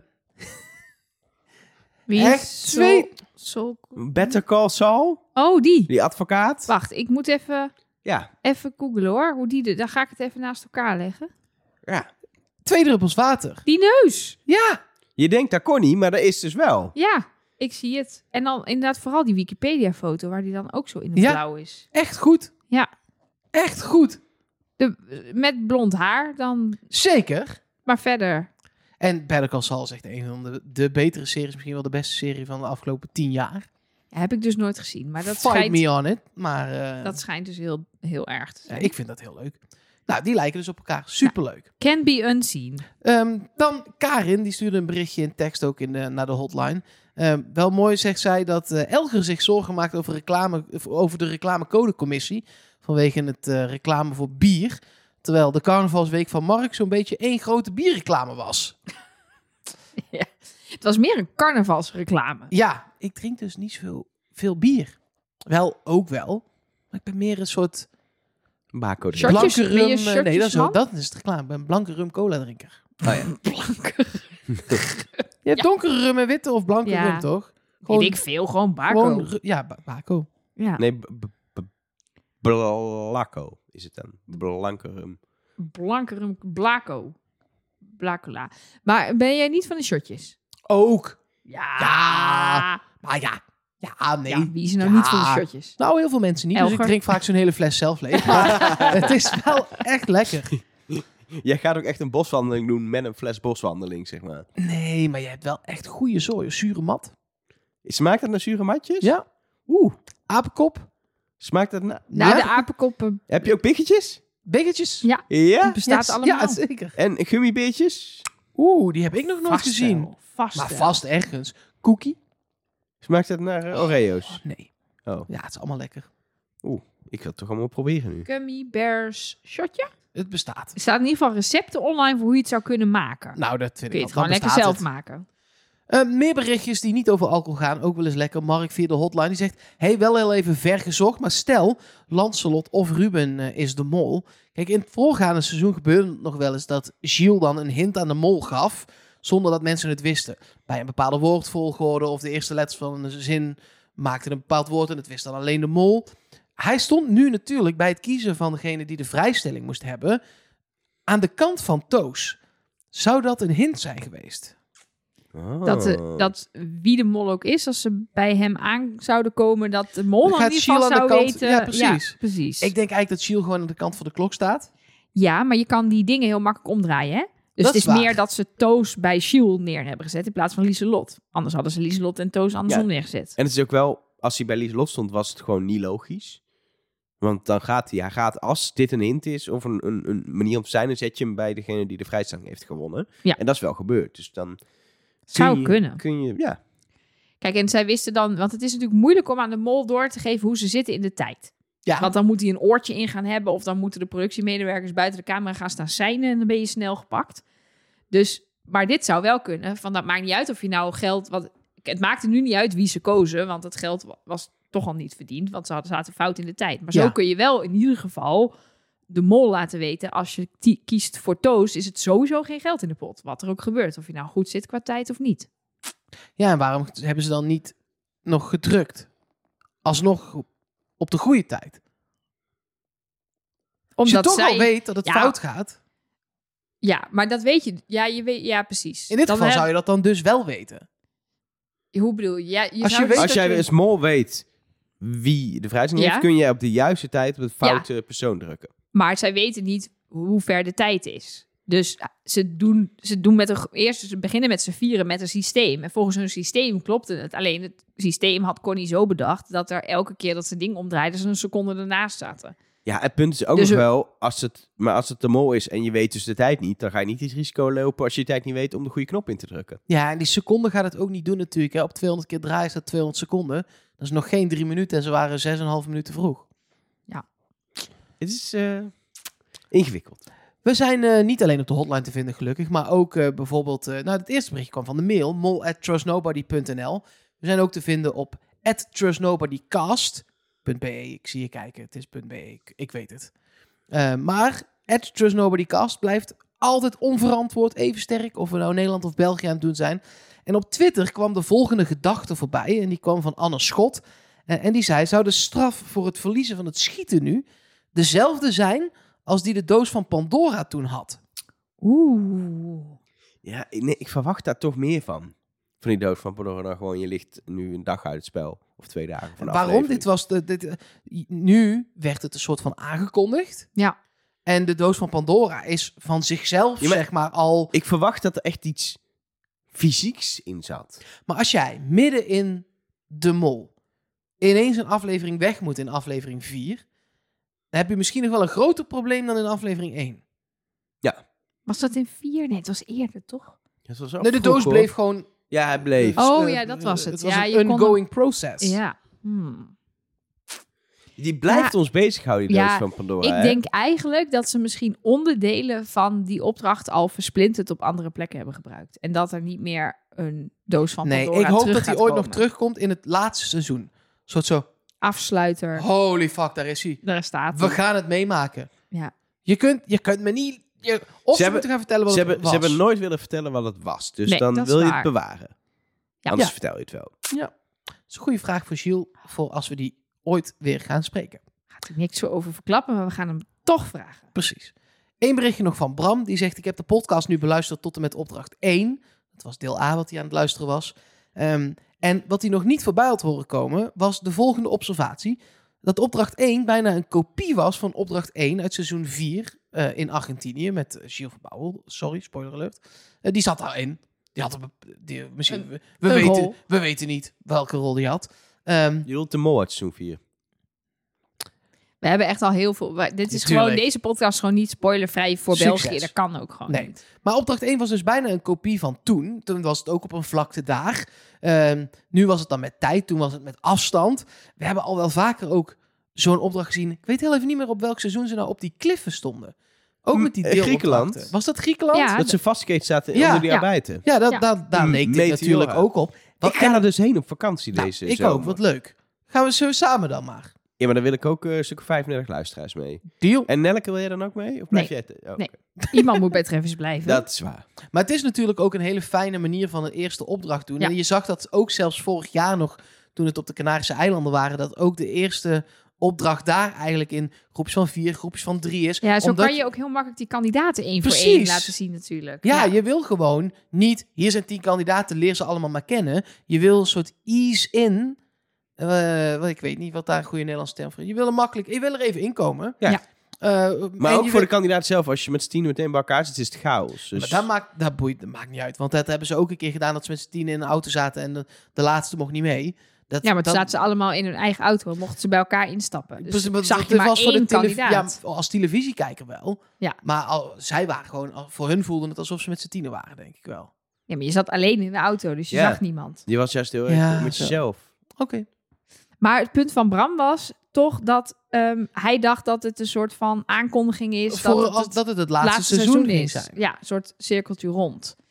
Wie Echt is twee- Better Call Saul, Oh, die. die advocaat. Wacht, ik moet even Ja, googlen hoor. Hoe die dan ga ik het even naast elkaar leggen. ja. 2 druppels water. Die neus. Ja. Je denkt dat kon niet, maar dat is dus wel. Ja, ik zie het. En dan inderdaad vooral die Wikipedia-foto waar die dan ook zo in het Ja. blauw is. Echt goed. Ja. Echt goed. Met blond haar dan. Zeker. Maar verder. En Better Call Saul is echt een van de betere series. Misschien wel de beste serie van de afgelopen 10 jaar. Ja, heb ik dus nooit gezien. Maar dat Fight schijnt, me on it. Maar dat schijnt dus heel, heel erg te ja, zijn. ik vind dat heel leuk. Nou, die lijken dus op elkaar. Superleuk. Can be unseen. Dan Karin, die stuurde een berichtje in tekst ook naar de hotline. Wel mooi zegt zij dat Elger zich zorgen maakt over de reclamecodecommissie. Vanwege het reclame voor bier. Terwijl de carnavalsweek van Mark zo'n beetje één grote bierreclame was. Het was meer een carnavalsreclame. Ja, ik drink dus niet veel bier. Wel, ook wel. Maar ik ben meer een soort Bako. Shortjes, blanke ben je rum. shortjes, Nee, man? dat is het reclame. Ik ben een blanke rum cola drinker. Oh ja. Je hebt donkere rum en witte of blanke Ja. rum, toch? Weet ik veel, gewoon Baco. Bako. Ja. Nee, Blacco is het dan. Blanke rum. Blanke rum, Blaco. Blacola. Maar ben jij niet van de shotjes? Ook. Ja. Ja. Maar ja. Ja, nee. Ja, wie is er nou Ja. niet van de shotjes? Nou, heel veel mensen niet. Dus Elger. ik drink vaak zo'n hele fles zelf leeg. Maar het is wel echt lekker. Jij gaat ook echt een boswandeling doen met een fles boswandeling, zeg maar. Nee, maar je hebt wel echt goede zooi. Zure mat. Smaakt dat naar zure matjes? Ja. Oeh. Apenkop. Smaakt dat naar... Nou, Ja. de apenkoppen. Heb je ook biggetjes? Bekertjes. Ja, Ja? het bestaat allemaal. Ja, zeker. En gummibeertjes? Oeh, die heb ik nog nooit Vast gezien. wel, Vast Maar wel. vast ergens. Cookie? Smaakt dat naar Oreo's? Nee. Oh, Ja, het is allemaal lekker. ik wil het toch allemaal proberen nu. Gummy bears shotje. Het bestaat. Er staan in ieder geval recepten online voor hoe je het zou kunnen maken. Nou, dat vind Kun je ik het wel. gewoon lekker zelf maken. Meer berichtjes die niet over alcohol gaan. Ook wel eens lekker. Mark via de hotline. Die zegt, hey, wel heel even ver gezocht. Maar stel, Lancelot of Ruben is de mol. Kijk, in het voorgaande seizoen gebeurde het nog wel eens dat Gilles dan een hint aan de mol gaf. Zonder dat mensen het wisten. Bij een bepaalde woordvolgorde of de eerste letters van een zin maakte een bepaald woord. En het wist dan alleen de mol. Hij stond nu natuurlijk bij het kiezen van degene die de vrijstelling moest hebben aan de kant van Toos. Zou dat een hint zijn geweest? Oh. Dat wie de mol ook is, als ze bij hem aan zouden komen, dat de mol Dan dan in gaat ieder geval Gilles aan zou de kant- weten. ja, precies. Ja, precies. Ik denk eigenlijk dat Gilles gewoon aan de kant van de klok staat. Ja, maar je kan die dingen heel makkelijk omdraaien, hè? Dus Dat het is is waar. meer dat ze Toos bij Gilles neer hebben gezet in plaats van Lieselot. Anders hadden ze Lieselot en Toos andersom neergezet. En het is ook wel, als hij bij Lieselot stond, was het gewoon niet logisch. Want dan gaat hij gaat, als dit een hint is of een manier om te zijn, dan zet je hem bij degene die de vrijstelling heeft gewonnen. Ja. En dat is wel gebeurd. Dus dan Zou kunnen. Kun je, ja. Kijk, en zij wisten dan, want het is natuurlijk moeilijk om aan de mol door te geven hoe ze zitten in de tijd. Ja. Want dan moet hij een oortje in gaan hebben, of dan moeten de productiemedewerkers buiten de camera gaan staan seinen en dan ben je snel gepakt. Dus Maar dit zou wel kunnen. Van dat maakt niet uit of je nou geld... Het maakte nu niet uit wie ze kozen, want het geld was toch al niet verdiend, want ze zaten fout in de tijd. Maar zo kun je wel in ieder geval de mol laten weten, als je kiest voor Toos, is het sowieso geen geld in de pot. Wat er ook gebeurt, of je nou goed zit qua tijd of niet. Ja, en waarom hebben ze dan niet nog gedrukt? Alsnog op de goede tijd. Als je toch al weet dat het fout gaat. Ja, maar dat weet je. Ja, je weet, ja, precies. In dit geval zou je dat dan dus wel weten. Hoe bedoel je? Ja, als jij als mol weet wie de vrijstelling heeft, kun je op de juiste tijd op het foute persoon drukken. Maar zij weten niet hoe ver de tijd is. Dus ze beginnen met z'n vieren met een systeem. En volgens hun systeem klopte het. Alleen het systeem had Connie zo bedacht dat er elke keer dat ze ding omdraaide, ze een seconde ernaast zaten. Ja, het punt is ook nog wel, als het de mol is en je weet dus de tijd niet, dan ga je niet het risico lopen als je de tijd niet weet om de goede knop in te drukken. Ja, en die seconde gaat het ook niet doen natuurlijk. Hè. Op 200 keer draaien is dat 200 seconden. Dat is nog geen 3 minuten en ze waren 6,5 minuten vroeg. Ja. Het is ingewikkeld. We zijn niet alleen op de hotline te vinden gelukkig, maar ook bijvoorbeeld... het eerste bericht kwam van de mail, mol@trustnobody.nl. We zijn ook te vinden op @trustnobodycast.be. Ik zie je kijken, het is .be, ik weet het. Maar @trustnobodycast blijft altijd onverantwoord even sterk, of we nou Nederland of België aan het doen zijn. En op Twitter kwam de volgende gedachte voorbij, en die kwam van Anne Schot. En die zei, zou de straf voor het verliezen van het schieten nu dezelfde zijn als die de doos van Pandora toen had? Oeh. Ja, nee, ik verwacht daar toch meer van. Van die doos van Pandora dan gewoon, je ligt nu een dag uit het spel. Of 2 dagen van de Waarom? aflevering. Nu werd het een soort van aangekondigd. Ja. En de doos van Pandora is van zichzelf, zeg maar, al... Ik verwacht dat er echt iets fysieks in zat. Maar als jij midden in de mol ineens een aflevering weg moet in aflevering 4... dan heb je misschien nog wel een groter probleem dan in aflevering 1. Ja. Was dat in 4? Nee, het was eerder, toch? Dat was ook nee, de doos bleef gewoon... Ja, hij bleef. Ja, dat was het. Het was een ongoing process. Ja. Die blijft ons bezighouden, die doos van Pandora. Ik denk eigenlijk dat ze misschien onderdelen van die opdracht al versplinterd op andere plekken hebben gebruikt. En dat er niet meer een doos van Pandora ik hoop terug dat hij gaat ooit komen. nog terugkomt in het laatste seizoen. Soort zo... Afsluiter. Holy fuck, daar is hij. Daar staat We gaan het meemaken. Ja. Je kunt me niet... Ze moeten gaan vertellen wat het was. Ze hebben nooit willen vertellen wat het was. Dus Nee, dan wil je het bewaren. Ja. Anders vertel je het wel. Ja. Dat is een goede vraag voor Gilles, voor als we die ooit weer gaan spreken. Gaat er niks zo over verklappen, maar we gaan hem toch vragen. Precies. Eén berichtje nog van Bram. Die zegt, ik heb de podcast nu beluisterd tot en met opdracht 1. Dat was deel A wat hij aan het luisteren was. En wat hij nog niet voorbij had horen komen, was de volgende observatie. Dat opdracht 1 bijna een kopie was van opdracht 1 uit seizoen 4 in Argentinië. Met Gilles van Bouwel. Sorry, spoiler alert. Die zat daarin. Die had misschien... We weten niet welke rol die had. Je bedoelt de mol uit seizoen 4. We hebben echt al heel veel... Dit is gewoon, deze podcast is gewoon niet spoilervrij voor Succes. België. Dat kan ook gewoon niet. Maar opdracht 1 was dus bijna een kopie van toen. Toen was het ook op een vlakte daar. Nu was het dan met tijd. Toen was het met afstand. We hebben al wel vaker ook zo'n opdracht gezien. Ik weet heel even niet meer op welk seizoen ze nou op die kliffen stonden. Ook met die Griekenland. Was dat Griekenland? Ja, dat ze vastgeketen zaten onder die arbijten. Ja, daar leek het natuurlijk ook op. Ik ga er dus heen op vakantie deze ik zomer. ook, wat leuk. Gaan we zo samen dan maar. Ja, maar dan wil ik ook een stuk 35 luisteraars mee. Deal. En Nelke, wil jij dan ook mee? Of blijf jij Nee. Iemand moet bij Travis blijven. Dat is waar. Maar het is natuurlijk ook een hele fijne manier van een eerste opdracht doen. Ja. En je zag dat ook zelfs vorig jaar nog, toen het op de Canarische eilanden waren, dat ook de eerste opdracht daar eigenlijk in groepjes van 4, groepjes van 3 is. Ja, zo omdat kan je ook heel makkelijk die kandidaten één voor Precies. één laten zien natuurlijk. Ja, je wil gewoon niet, hier zijn 10 kandidaten, leer ze allemaal maar kennen. Je wil een soort ease in. Ik weet niet wat daar een goede Nederlandse term voor is. Je wil er even inkomen. Ja. Maar ook voor de de kandidaat zelf, als je met z'n 10 meteen bij elkaar zit, is het chaos. Dus... Maar dat maakt niet uit. Want dat hebben ze ook een keer gedaan, dat ze met z'n 10 in een auto zaten en de laatste mocht niet mee. Maar toen zaten ze allemaal in hun eigen auto. Mochten ze bij elkaar instappen. Dus Precies, zag je maar was voor één de kandidaat. Ja, als televisiekijker wel. Ja. Maar zij waren gewoon, voor hun voelden het alsof ze met z'n 10 waren, denk ik wel. Ja, maar je zat alleen in de auto, dus je zag niemand. Je was juist heel erg met jezelf. Oké. Maar het punt van Bram was toch dat hij dacht dat het een soort van aankondiging is. Dat het het laatste seizoen ging zijn. Ja, een soort cirkeltje rond.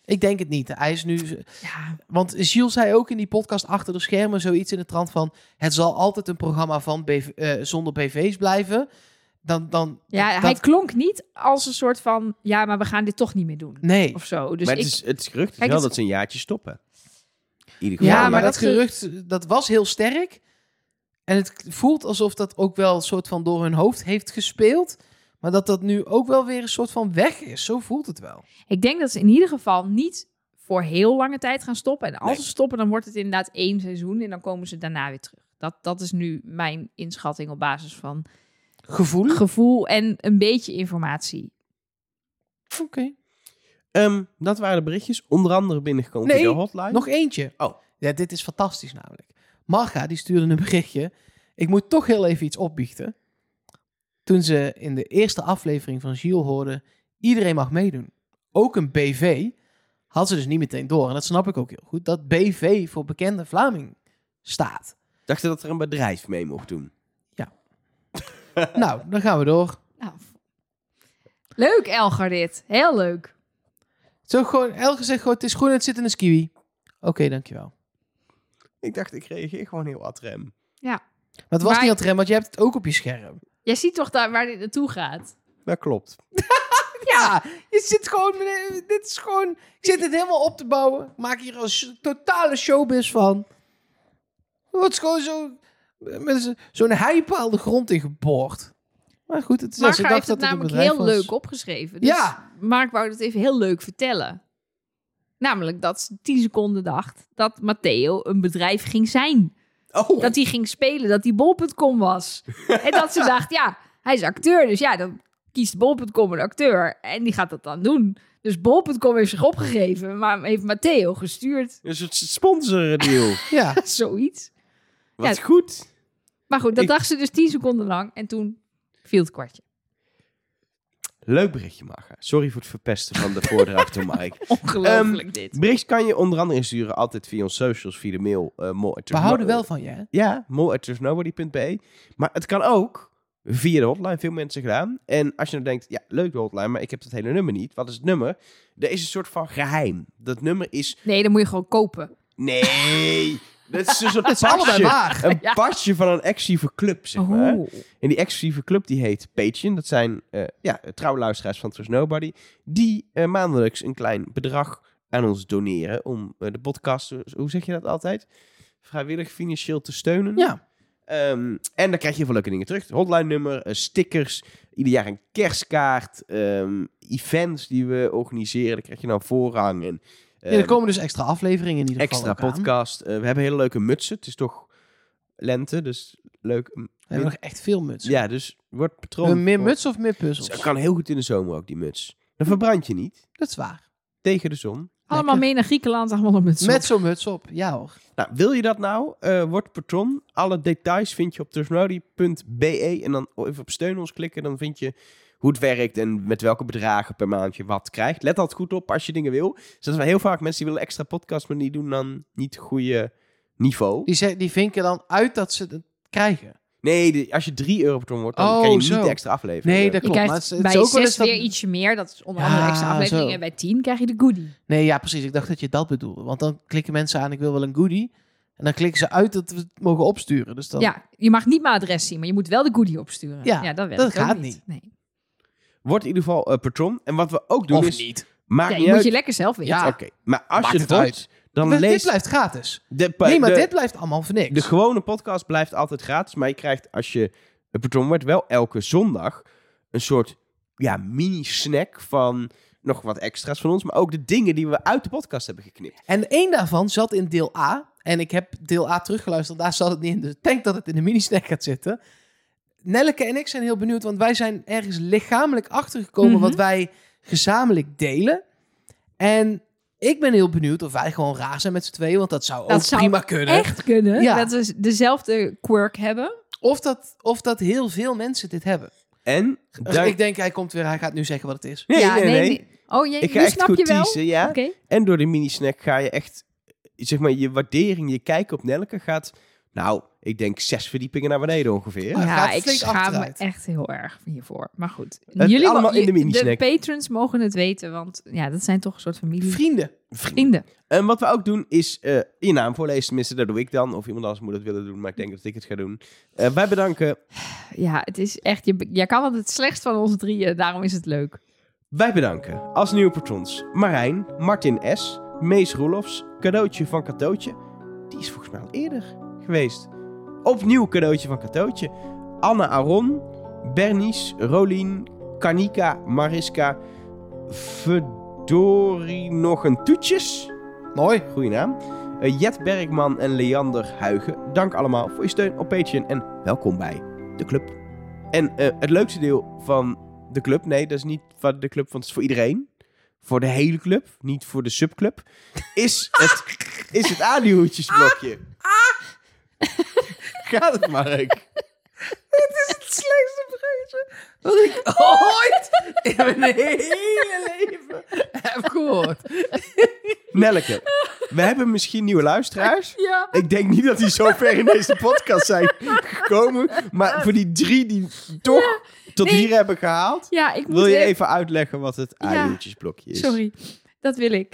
Ik denk het niet. Hij is nu... Ja, Want Gilles zei ook in die podcast achter de schermen zoiets in de trant van... Het zal altijd een programma van zonder BV's blijven. hij klonk niet als een soort van... Ja, maar we gaan dit toch niet meer doen. Nee. Of zo. Dus maar het gerucht is Kijk, wel het- dat ze een jaartje stoppen. In ieder geval. Ja, Ja, maar maar dat gerucht, dat was heel sterk. En het voelt alsof dat ook wel een soort van door hun hoofd heeft gespeeld. Maar dat nu ook wel weer een soort van weg is. Zo voelt het wel. Ik denk dat ze in ieder geval niet voor heel lange tijd gaan stoppen. En als Nee. ze stoppen, dan wordt het inderdaad 1 seizoen. En dan komen ze daarna weer terug. Dat is nu mijn inschatting op basis van gevoel en een beetje informatie. Oké. Dat waren de berichtjes. Onder andere binnengekomen Nee, via de hotline. Nog eentje. Oh. Ja, dit is fantastisch namelijk. Marga, die stuurde een berichtje. Ik moet toch heel even iets opbiechten. Toen ze in de eerste aflevering van Gilles hoorde... Iedereen mag meedoen. Ook een BV. Had ze dus niet meteen door. En dat snap ik ook heel goed. Dat BV voor bekende Vlaming staat. Dachten dat er een bedrijf mee mocht doen. Nou, dan gaan we door. Nou, leuk, Elgar, dit. Heel leuk. Zo gewoon, Elge zegt gewoon, het is groen en het zit in een skiwi. Oké, dankjewel. Ik dacht, ik reageer gewoon heel ad rem. Maar het was Maar- niet aan het remmen, want je hebt het ook op je scherm. Jij ziet toch daar waar dit naartoe gaat? Dat klopt. Ja, je zit gewoon, dit is gewoon, ik zit het helemaal op te bouwen. Ik maak hier een totale showbiz van. Het is gewoon zo, met zo'n heipaal de grond in geboord. Maar goed, het is Mark ze heeft dacht het dat het een namelijk bedrijf heel was. leuk opgeschreven. Dus Ja. Mark wou het even heel leuk vertellen. Namelijk dat ze 10 seconden dacht dat Matteo een bedrijf ging zijn. Oh, Dat hij ging spelen, dat hij bol.com was. En dat ze dacht, ja, hij is acteur. Dus ja, dan kiest bol.com een acteur. En die gaat dat dan doen. Dus bol.com heeft zich opgegeven, maar heeft Matteo gestuurd. een soort sponsordeal. Ja, Wat Zoiets. Ja. goed. Maar goed, dat Ik- dacht ze dus 10 seconden lang. En toen viel het kwartje. Leuk berichtje, Marga. Sorry voor het verpesten van de voordracht door Mike. Ongelooflijk dit. Bericht kan je onder andere insturen altijd via ons socials, via de mail. we houden wel van je, hè? Ja, mol@trustnobody.be. Maar het kan ook via de hotline. Veel mensen gedaan. En als je dan denkt, ja, leuk de hotline, maar ik heb dat hele nummer niet. Wat is het nummer? Er is een soort van geheim. Dat nummer is... Nee, dan moet je gewoon kopen. Nee! Dat is een soort Dat is allebei waar. Een Ja. pasje van een exclusieve club, zeg maar. Oh. En die exclusieve club die heet Patreon. Dat zijn trouwe luisteraars van Trust Nobody. Die maandelijks een klein bedrag aan ons doneren. Om de podcast, hoe zeg je dat altijd? Vrijwillig financieel te steunen. Ja. En dan krijg je heel veel leuke dingen terug. Hotline nummer, stickers. Ieder jaar een kerstkaart. Events die we organiseren. Daar krijg je dan voorrang. En, Ja, er komen dus extra afleveringen in ieder geval extra ook aan. podcast. We hebben hele leuke mutsen. Het is toch lente, dus leuk. We hebben nog echt veel mutsen. Ja, dus wordt We patroon. hebben meer voor- muts of meer puzzels? Het kan heel goed in de zomer ook, die muts. Dan verbrand je niet. Dat is waar. Tegen de zon. Allemaal mee naar Griekenland, allemaal met Met zo'n muts op. Ja hoor. Nou, wil je dat nou? Word patron. Alle details vind je op trustnobody.be. En dan even op steun ons klikken. Dan vind je hoe het werkt en met welke bedragen per maand je wat krijgt. Let altijd goed op als je dingen wil. Dus dat is wel heel vaak mensen die willen extra podcast, maar die doen dan niet goede niveau. Die vinken dan uit dat ze het krijgen. Nee, als je €3 patron wordt, dan Oh, kan je zo. niet de extra aflevering. Nee, dat Je klopt. Maar krijgt het is bij ook wel 6 eens dat... weer ietsje meer. Dat is onder andere extra Ja, afleveringen. zo. En bij 10 krijg je de goodie. Nee, ja, precies. Ik dacht dat je dat bedoelde. Want dan klikken mensen aan, ik wil wel een goodie. En dan klikken ze uit dat we het mogen opsturen. Dus dan... Ja, je mag niet mijn adres zien, maar je moet wel de goodie opsturen. Ja, dat werkt dat ook gaat niet. Nee. Word in ieder geval patron. En wat we ook doen Of is... niet. Maakt Ja, niet je moet uit. je lekker zelf weten. Ja. Oké, maar als Maakt je het het wordt, dan Dit lees... blijft gratis. De, Nee, maar de- dit blijft allemaal voor niks. De gewone podcast blijft altijd gratis. Maar je krijgt, als je een patron wordt, wel elke zondag een soort mini-snack van nog wat extra's van ons. Maar ook de dingen die we uit de podcast hebben geknipt. En één daarvan zat in deel A. En ik heb deel A teruggeluisterd. Daar zat het niet in. Dus ik denk dat het in de mini-snack gaat zitten. Nelleke en ik zijn heel benieuwd. Want wij zijn ergens lichamelijk achtergekomen Mhm. wat wij gezamenlijk delen. En ik ben heel benieuwd of wij gewoon raar zijn met z'n tweeën. Want dat zou Dat ook zou prima kunnen. Echt kunnen. Ja. Dat we dezelfde quirk hebben. Of dat heel veel mensen dit hebben. En... Dus ik denk, hij gaat nu zeggen wat het is. Nee. Oh, Ik ga nu echt snap goed je wel? teasen, ja. Oké. En door de mini-snack ga je echt... Zeg maar, je waardering, je kijken op Nelleke gaat Nou, ik denk 6 verdiepingen naar beneden ongeveer. Ja. Ja, gaat ik flink schaam me achteruit. echt heel erg hiervoor. Maar goed. allemaal in de de mini-snack. patrons mogen het weten, want ja, dat zijn toch een soort familie. Vrienden. En wat we ook doen is je naam voorlezen. Tenminste, dat doe ik dan. Of iemand anders moet het willen doen, maar ik denk dat ik het ga doen. Wij bedanken. Ja, het is echt... Jij kan het slechtst van ons drieën, daarom is het leuk. Wij bedanken als nieuwe patrons Marijn, Martin S., Mees Roelofs, cadeautje van Katootje. Die is volgens mij al eerder geweest. Opnieuw cadeautje van Katootje. Anne Aron, Bernice, Rolien, Kanika, Mariska, Verdori nog een toetjes. Mooi. Goeie naam. Jet Bergman en Leander Huigen. Dank allemaal voor je steun op Patreon en welkom bij de club. En het leukste deel van de club, nee, dat is niet van de club, want het is voor iedereen. Voor de hele club, niet voor de subclub. Is het Alihoedjesblokje. Gaat het, Mark? Het slechtste bruggetje dat ik ooit in mijn hele leven heb gehoord. Nelleke, we hebben misschien nieuwe luisteraars. Ja. Ik denk niet dat die zo ver in deze podcast zijn gekomen. Maar voor die 3 die toch tot hier hebben gehaald... Ja, ik moet wil je even uitleggen wat het Ja. Alihoedjesblokje is? Sorry, dat wil ik.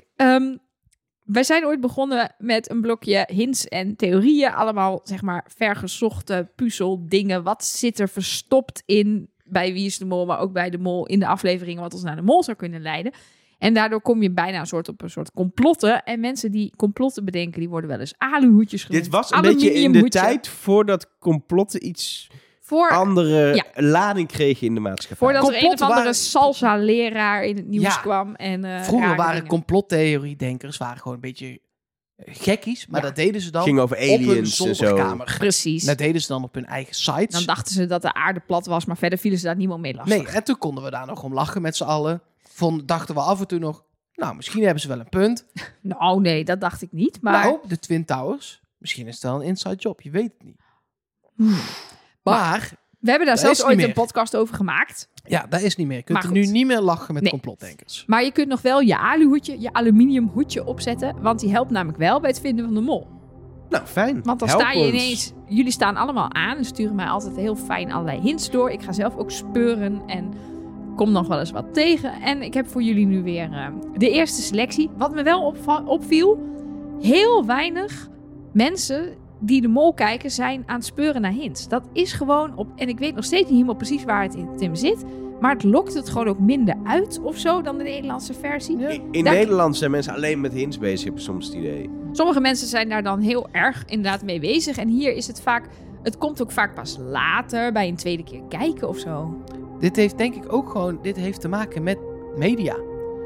Wij zijn ooit begonnen met een blokje hints en theorieën. Allemaal, zeg maar, vergezochte puzzeldingen. Wat zit er verstopt in bij Wie is de Mol, maar ook bij de Mol in de afleveringen wat ons naar de Mol zou kunnen leiden. En daardoor kom je bijna op een soort complotten. En mensen die complotten bedenken, die worden wel eens aluhoedjes genoemd. Dit was een beetje in de Aluminiumhoedje. tijd voordat complotten iets Voor, andere lading kregen in de maatschappij. voordat er een of Complotten andere waren- salsa-leraar in het nieuws Ja. kwam. En, Vroeger rare waren dingen. complottheorie-denkers gewoon een beetje gekkies. Maar Ja. dat deden ze dan ging over op hun aliens en zo. zolderkamer. Precies. Dat deden ze dan op hun eigen sites. Dan dachten ze dat de aarde plat was, maar verder vielen ze daar niemand mee lastig. Nee, en toen konden we daar nog om lachen met z'n allen. Dachten we af en toe nog, nou, misschien hebben ze wel een punt. Nou, nee, dat dacht ik niet. Maar Nou, de Twin Towers, misschien is het wel een inside job, je weet het niet. Hmm. Maar, we hebben daar dat zelfs is ooit niet een meer. podcast over gemaakt. ja, dat is niet meer. Je kunt Maar er nu goed. niet meer lachen met Nee. complotdenkers. Maar je kunt nog wel je aluhoedje, je aluminiumhoedje opzetten. Want die helpt namelijk wel bij het vinden van de mol. Nou, fijn. Want dan Help sta je ons. ineens... Jullie staan allemaal aan en sturen mij altijd heel fijn allerlei hints door. Ik ga zelf ook speuren en kom nog wel eens wat tegen. En ik heb voor jullie nu weer de eerste selectie. Wat me wel opviel, heel weinig mensen die de Mol kijken zijn aan het speuren naar hints. Dat is gewoon op... En ik weet nog steeds niet helemaal precies waar het in Tim zit. Maar het lokt het gewoon ook minder uit of zo dan de Nederlandse versie. In Daar- Nederland zijn mensen alleen met hints bezig, heb ik soms het idee. Sommige mensen zijn daar dan heel erg inderdaad mee bezig. En hier is het vaak... Het komt ook vaak pas later, bij een tweede keer kijken of zo. Dit heeft denk ik ook gewoon, dit heeft te maken met media.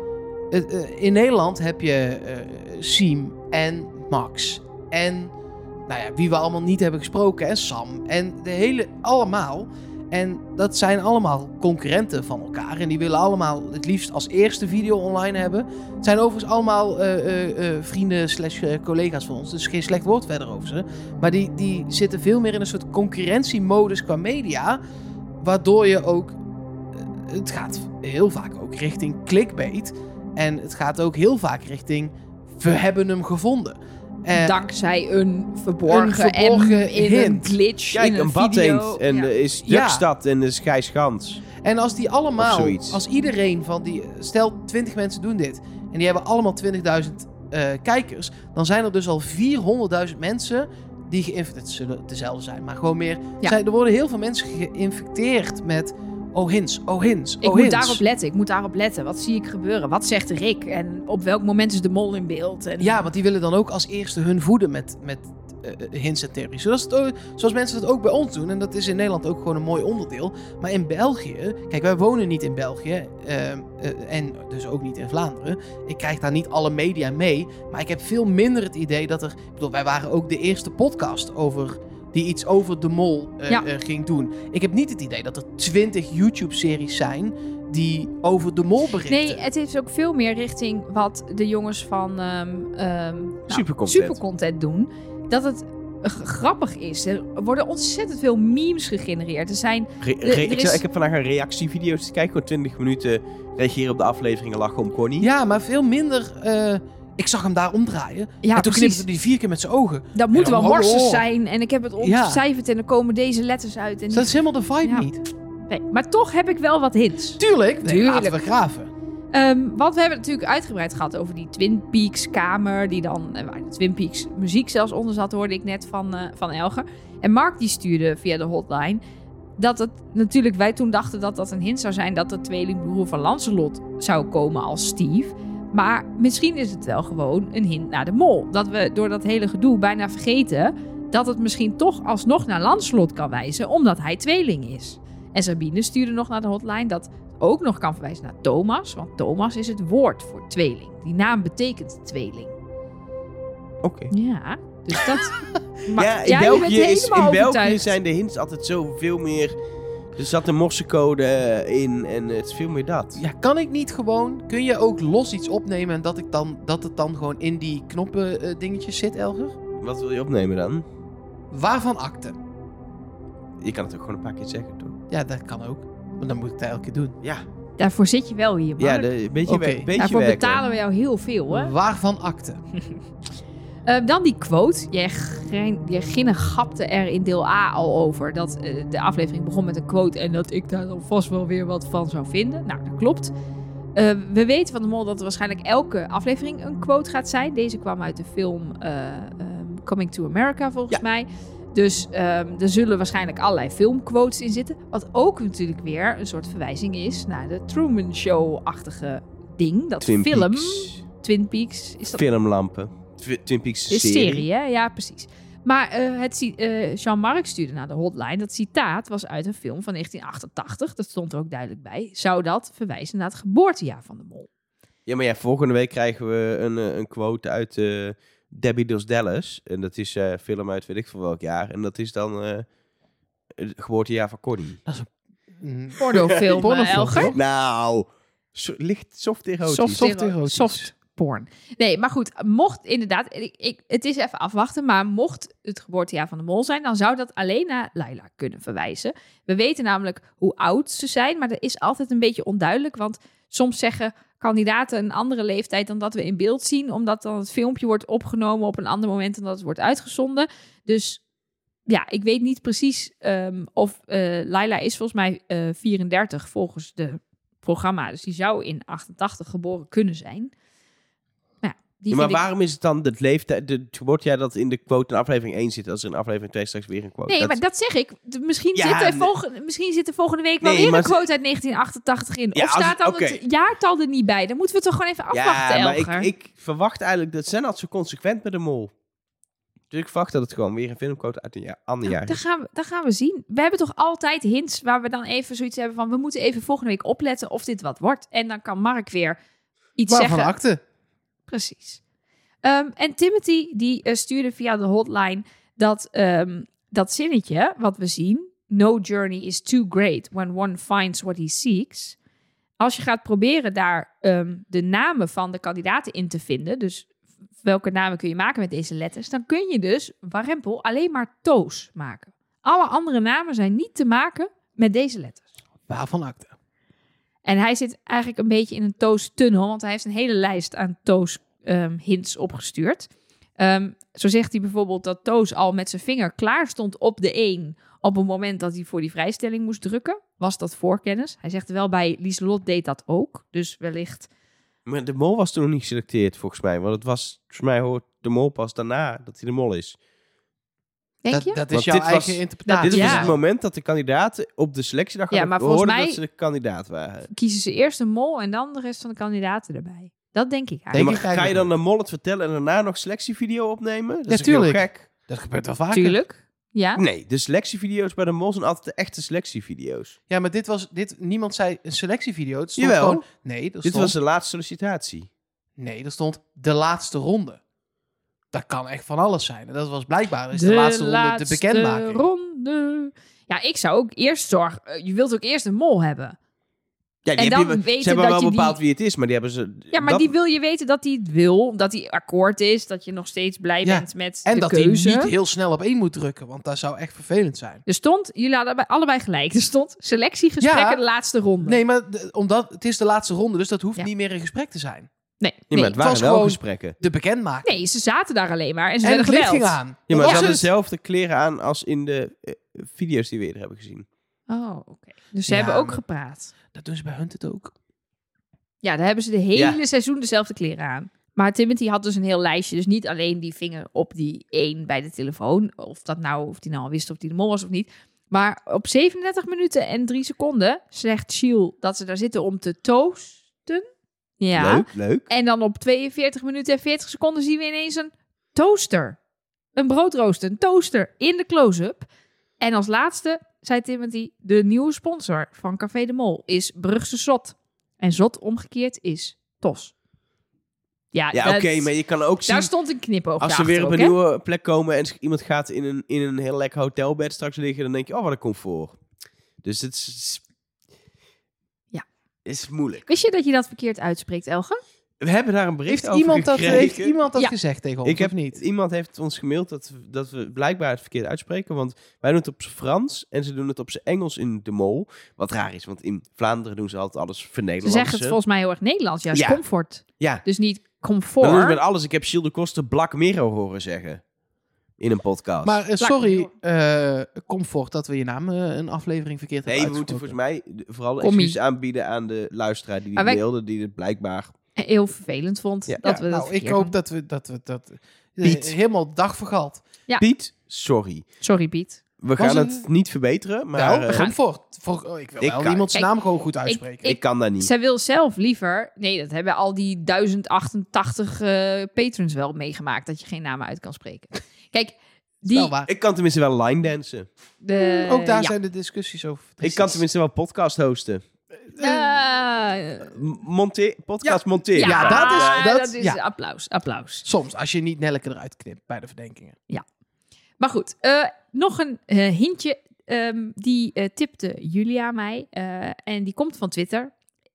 In Nederland heb je Siem en Max en nou ja, wie we allemaal niet hebben gesproken en Sam en de hele, allemaal. En dat zijn allemaal concurrenten van elkaar en die willen allemaal het liefst als eerste video online hebben. Het zijn overigens allemaal vrienden / collega's van ons, dus geen slecht woord verder over ze. Maar die zitten veel meer in een soort concurrentiemodus qua media, waardoor je ook... Het gaat heel vaak ook richting clickbait. En het gaat ook heel vaak richting... We hebben hem gevonden. Dankzij een verborgen verborgen in een hint. glitch Kijk, in een een bad video. eend en Ja. is Ja. Dukstad en is Gijs Gans. En als die Of allemaal... zoiets. Als iedereen van die... Stel, 20 mensen doen dit. En die hebben allemaal 20.000 kijkers. Dan zijn er dus al 400.000 mensen... die geïnfecteerd... Het zullen dezelfde zijn, maar gewoon meer... Ja. Er worden heel veel mensen geïnfecteerd met... Oh hints, oh hints, Ik oh moet hints. daarop letten. Wat zie ik gebeuren? Wat zegt Rick? En op welk moment is de mol in beeld? En... Ja, want die willen dan ook als eerste hun voeden met hints en theories. Zoals mensen dat ook bij ons doen. En dat is in Nederland ook gewoon een mooi onderdeel. Maar in België... Kijk, wij wonen niet in België. En dus ook niet in Vlaanderen. Ik krijg daar niet alle media mee. Maar ik heb veel minder het idee dat er... Ik bedoel, wij waren ook de eerste podcast die iets over de mol ging doen. Ik heb niet het idee dat er 20 YouTube-series zijn... die over de mol berichten. Nee, het is ook veel meer richting wat de jongens van Supercontent doen. Dat het grappig is. Er worden ontzettend veel memes gegenereerd. Er zijn... Ik heb vandaag een reactievideo te kijken. Gewoon 20 minuten reageren op de afleveringen, lachen om Connie. Ja, maar veel minder Ik zag hem daar omdraaien. Ja, en toen precies. knipte hij 4 keer met zijn ogen. Dat moeten wel Oh, morses oh. zijn. En ik heb het ontcijferd en er komen deze letters uit. En Dus dat is helemaal de vibe Ja. niet. nee, maar toch heb ik wel wat hints. Tuurlijk. Nee, Tuurlijk. laten we graven. Want we hebben het natuurlijk uitgebreid gehad over die Twin Peaks kamer. Die dan, waar de Twin Peaks muziek zelfs onder zat, hoorde ik net van Elger. En Mark die stuurde via de hotline dat het natuurlijk, wij toen dachten dat dat een hint zou zijn dat de tweelingbroer van Lancelot zou komen als Steve. Maar misschien is het wel gewoon een hint naar de mol. Dat we door dat hele gedoe bijna vergeten dat het misschien toch alsnog naar Lancelot kan wijzen, omdat hij tweeling is. En Sabine stuurde nog naar de hotline dat ook nog kan verwijzen naar Thomas. Want Thomas is het woord voor tweeling. Die naam betekent tweeling. Oké. Ja, dus dat... Ja, jij bent helemaal in België overtuigd. zijn de hints altijd zoveel meer... Er zat een morsecode in en het is veel meer dat. Ja, kan ik niet gewoon... Kun je ook los iets opnemen en dat het dan gewoon in die knoppen dingetjes zit, Elger? Wat wil je opnemen dan? Waarvan akte? Je kan het ook gewoon een paar keer zeggen, toch? Ja, dat kan ook. Maar dan moet ik dat elke keer doen. Ja, Daarvoor zit je wel hier, Mark. ja een beetje, Oké. beetje Daarvoor werken. betalen we jou heel veel, hè? Waarvan akte? Dan die quote. Jij Ginne gapte er in deel A al over dat de aflevering begon met een quote en dat ik daar dan vast wel weer wat van zou vinden. Nou, dat klopt. We weten van de mol dat er waarschijnlijk elke aflevering een quote gaat zijn. Deze kwam uit de film Coming to America, volgens mij. Dus er zullen waarschijnlijk allerlei filmquotes in zitten. Wat ook natuurlijk weer een soort verwijzing is naar de Truman Show-achtige ding. Dat Twin film, Peaks. Twin Peaks, is dat Filmlampen. Twin Peaks de serie. serie, hè? Ja, precies. Maar Jean-Marc stuurde naar de hotline. Dat citaat was uit een film van 1988. Dat stond er ook duidelijk bij. Zou dat verwijzen naar het geboortejaar van de mol? Ja, maar ja, volgende week krijgen we een quote uit Debbie Does Dallas. En dat is film uit weet ik veel welk jaar. En dat is dan het geboortejaar van Connie. Pornofilm, Elger. toch? Nou, licht soft erotisch. Soft erotisch. Soft porn. Nee, maar goed, mocht inderdaad... het is even afwachten, maar mocht het geboortejaar van de mol zijn, dan zou dat alleen naar Laila kunnen verwijzen. We weten namelijk hoe oud ze zijn, maar dat is altijd een beetje onduidelijk, want soms zeggen kandidaten een andere leeftijd dan dat we in beeld zien, omdat dan het filmpje wordt opgenomen op een ander moment dan dat het wordt uitgezonden. Dus ja, ik weet niet precies of Laila is volgens mij 34 volgens de programma. Dus die zou in 88 geboren kunnen zijn. Nou, die Ja, maar vind ik- waarom is het dan het geboortejaar dat in de quote in aflevering 1 zit, als er in aflevering 2 straks weer een quote? Nee, maar dat zeg ik. Misschien, Ja, misschien zit er volgende week wel Nee, weer een maar quote uit 1988 in. Ja, Of als staat het- dan oké. het jaartal er niet bij? Dan moeten we toch gewoon even afwachten, Ja, maar Elger. ik verwacht eigenlijk, dat zijn altijd zo consequent met de mol. Dus ik verwacht dat het gewoon weer een filmquote uit een ander jaar Dan is. gaan we zien. We hebben toch altijd hints waar we dan even zoiets hebben van... we moeten even volgende week opletten of dit wat wordt. En dan kan Mark weer iets Waarvan zeggen. akte? Precies. En Timothy die stuurde via de hotline dat zinnetje wat we zien. No journey is too great when one finds what he seeks. Als je gaat proberen daar de namen van de kandidaten in te vinden, dus welke namen kun je maken met deze letters, dan kun je dus, warempel, alleen maar Toos maken. Alle andere namen zijn niet te maken met deze letters. Waarvan akte? En hij zit eigenlijk een beetje in een Toos-tunnel, want hij heeft een hele lijst aan Toos-hints opgestuurd. Zo zegt hij bijvoorbeeld dat Toos al met zijn vinger klaar stond op de 1 op het moment dat hij voor die vrijstelling moest drukken. Was dat voorkennis? Hij zegt er wel bij, Lieselot deed dat ook, dus wellicht... Maar de mol was toen nog niet geselecteerd, volgens mij. Want het was, volgens mij hoort de mol pas daarna dat hij de mol is. Denk je? Dat is Want jouw dit was- eigen interpretatie. Dit was Ja. het moment dat de kandidaten op de selectiedag Ja, hadden maar volgens gehoord mij- dat ze de kandidaat waren. Kiezen ze eerst een mol en dan de rest van de kandidaten erbij. Dat denk ik Nee, eigenlijk. maar ik ga je eigenlijk dan de mol het vertellen en daarna nog selectievideo opnemen? Dat Ja, is toch heel tuurlijk. gek? Dat gebeurt wel vaker. Tuurlijk. Ja. Nee, de selectievideo's bij de mol zijn altijd de echte selectievideo's. Ja, maar niemand zei een selectievideo. Het stond Jawel. gewoon... Nee, er Dit stond, was de laatste sollicitatie. nee, er stond de laatste ronde. Dat kan echt van alles zijn. En dat was blijkbaar de laatste ronde de bekendmaking. ronde. Ja, ik zou ook eerst zorgen... je wilt ook eerst een mol hebben. Ja, En dan weten ze hebben dat wel je bepaald die- wie het is, maar die hebben ze... Ja, maar dat- die wil je weten dat hij het wil. Dat hij akkoord is. Dat je nog steeds blij Ja, bent met En de dat keuze. hij niet heel snel op 1 moet drukken. Want dat zou echt vervelend zijn. Er stond, jullie hadden allebei gelijk. Er stond selectiegesprekken Ja. de laatste ronde. Nee, maar omdat het is de laatste ronde. Dus dat hoeft Ja. niet meer een gesprek te zijn. Nee, Ja, maar het waren was wel gewoon- gesprekken. De bekendmaker. nee, ze zaten daar alleen maar en ze En werden het licht gebeld. ging aan. Ja, maar Was ze hadden het? dezelfde kleren aan als in de video's die we eerder hebben gezien. Oh, oké. Dus ze Ja, hebben ook maar- gepraat. Dat doen ze bij Hunt het ook. Ja, daar hebben ze de hele Ja. seizoen dezelfde kleren aan. Maar Timothy had dus een heel lijstje. Dus niet alleen die vinger op die 1 bij de telefoon. Of die nou al wist of die de mol was of niet. Maar op 37 minuten en 3 seconden zegt Giel dat ze daar zitten om te toasten. Ja. Leuk. En dan op 42 minuten en 40 seconden zien we ineens een toaster. Een broodrooster, een toaster in de close-up. En als laatste zei Timothy, de nieuwe sponsor van Café de Mol is Brugse Zot. En Zot omgekeerd is Tos. Ja, Ja, dat- oké, maar je kan ook zien... daar stond een knipoog Als ze weer op daarachter een ook, hè? nieuwe plek komen en iemand gaat in een heel lekker hotelbed straks liggen, dan denk je, oh, wat een comfort. Dus het is... Ja. Is moeilijk. Wist je dat je dat verkeerd uitspreekt, Elge? We hebben daar een bericht Heeft over iemand dat, gekregen. heeft iemand dat Ja. gezegd tegen ons, Ik heb of niet? Iemand heeft ons gemaild dat we blijkbaar het verkeerd uitspreken. Want wij doen het op z'n Frans en ze doen het op z'n Engels in de Mol. Wat raar is, want in Vlaanderen doen ze altijd alles Ze vernederlandsen. zeggen het volgens mij heel erg Nederlands. Juist Ja. comfort. Ja, Dus niet dan doen ze comfort. met alles. Ik heb Gilles de Koster Black Mirror horen zeggen. In een podcast. Maar sorry, Comfort, dat we je naam een aflevering verkeerd nee, we hebben moeten volgens uitgesproken. mij vooral Commie. excuses aanbieden aan de luisteraar die Maar wij- mailde. Die het blijkbaar... Heel vervelend vond Ja. dat Ja, we dat nou, ik verkeerd hoop doen. dat we Piet. helemaal de dag vergald. Ja. Piet, sorry. Sorry, Piet. We gaan het- het niet verbeteren, maar Nou, ik Comfort. Ik wil ik wel kan- iemands Kijk, naam gewoon goed uitspreken. kan dat niet. Zij wil zelf liever... Nee, dat hebben al die 1088 patrons wel meegemaakt. Dat je geen namen uit kan spreken. Kijk, Wel die... waar. Ik kan tenminste wel line dansen. Ook daar ja. zijn de discussies over. Ik kan tenminste wel podcast hosten. Podcast monteren. Ja, dat is- ja. applaus. Soms, als je niet Nelleke eruit knipt bij de verdenkingen. Maar goed, nog een hintje. Die tipte Julia mij. En die komt van Twitter.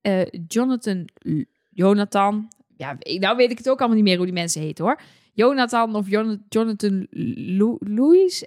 Jonathan. Ja, nou weet ik het ook allemaal niet meer hoe die mensen heten hoor. Jonathan of Jonathan Louis.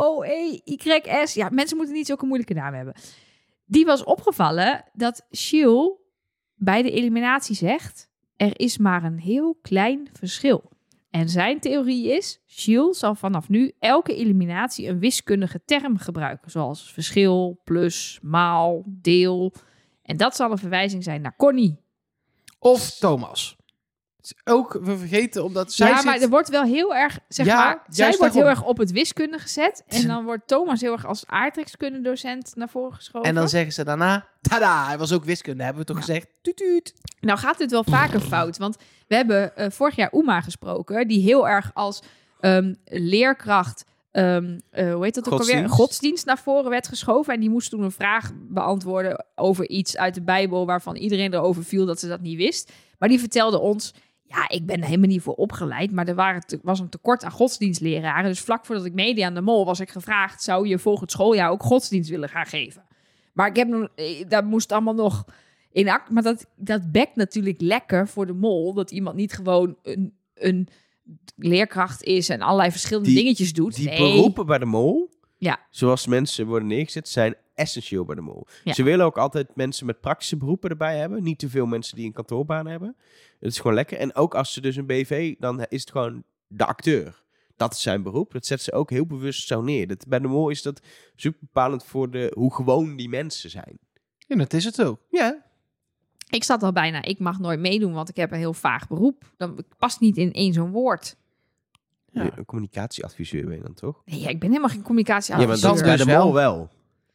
Loey's. Ja, mensen moeten niet zulke moeilijke naam hebben. Die was opgevallen dat Giel bij de eliminatie zegt... er is maar een heel klein verschil. En zijn theorie is... Giel zal vanaf nu elke eliminatie een wiskundige term gebruiken. Zoals verschil, plus, maal, deel. En dat zal een verwijzing zijn naar Connie. Of Thomas. Ook, we vergeten, omdat zij Ja, zit... maar er wordt wel heel erg... Zeg Ja, maar, zij juist wordt heel daarom. erg op het wiskunde gezet. En dan wordt Thomas heel erg als aardrijkskundedocent naar voren geschoven. En dan zeggen ze daarna... Tada, hij was ook wiskunde, hebben we toch gezegd. Tuut, tuut. Nou gaat dit wel vaker fout. Want we hebben vorig jaar Uma gesproken. Die heel erg als leerkracht... hoe heet dat ook alweer? Godsdienst. Godsdienst naar voren werd geschoven. En die moest toen een vraag beantwoorden over iets uit de Bijbel... waarvan iedereen erover viel dat ze dat niet wist. Maar die vertelde ons... Ja, ik ben er helemaal niet voor opgeleid, maar was een tekort aan godsdienstleraren. Dus vlak voordat ik meedeed aan de Mol was ik gevraagd... zou je volgend schooljaar ook godsdienst willen gaan geven? Maar ik heb nog, dat moest allemaal nog in act. Maar dat bekt natuurlijk lekker voor de Mol... dat iemand niet gewoon een leerkracht is... en allerlei verschillende dingetjes doet. Die Nee. beroepen bij de Mol, Ja. zoals mensen worden neergezet, zijn essentieel bij de Mol. Ja. Ze willen ook altijd mensen met praktische beroepen erbij hebben. Niet te veel mensen die een kantoorbaan hebben. Het is gewoon lekker. En ook als ze dus een BV, dan is het gewoon de acteur. Dat is zijn beroep. Dat zet ze ook heel bewust zo neer. Bij de Mol is dat super bepalend voor hoe gewoon die mensen zijn. Ja, dat is het ook. Ja. Ik zat al bijna, ik mag nooit meedoen... want ik heb een heel vaag beroep. Dat past niet in één zo'n woord. Ja. Een communicatieadviseur ben je dan toch? Nee, ik ben helemaal geen Ja, communicatieadviseur. maar dat is bij dus de Mol wel.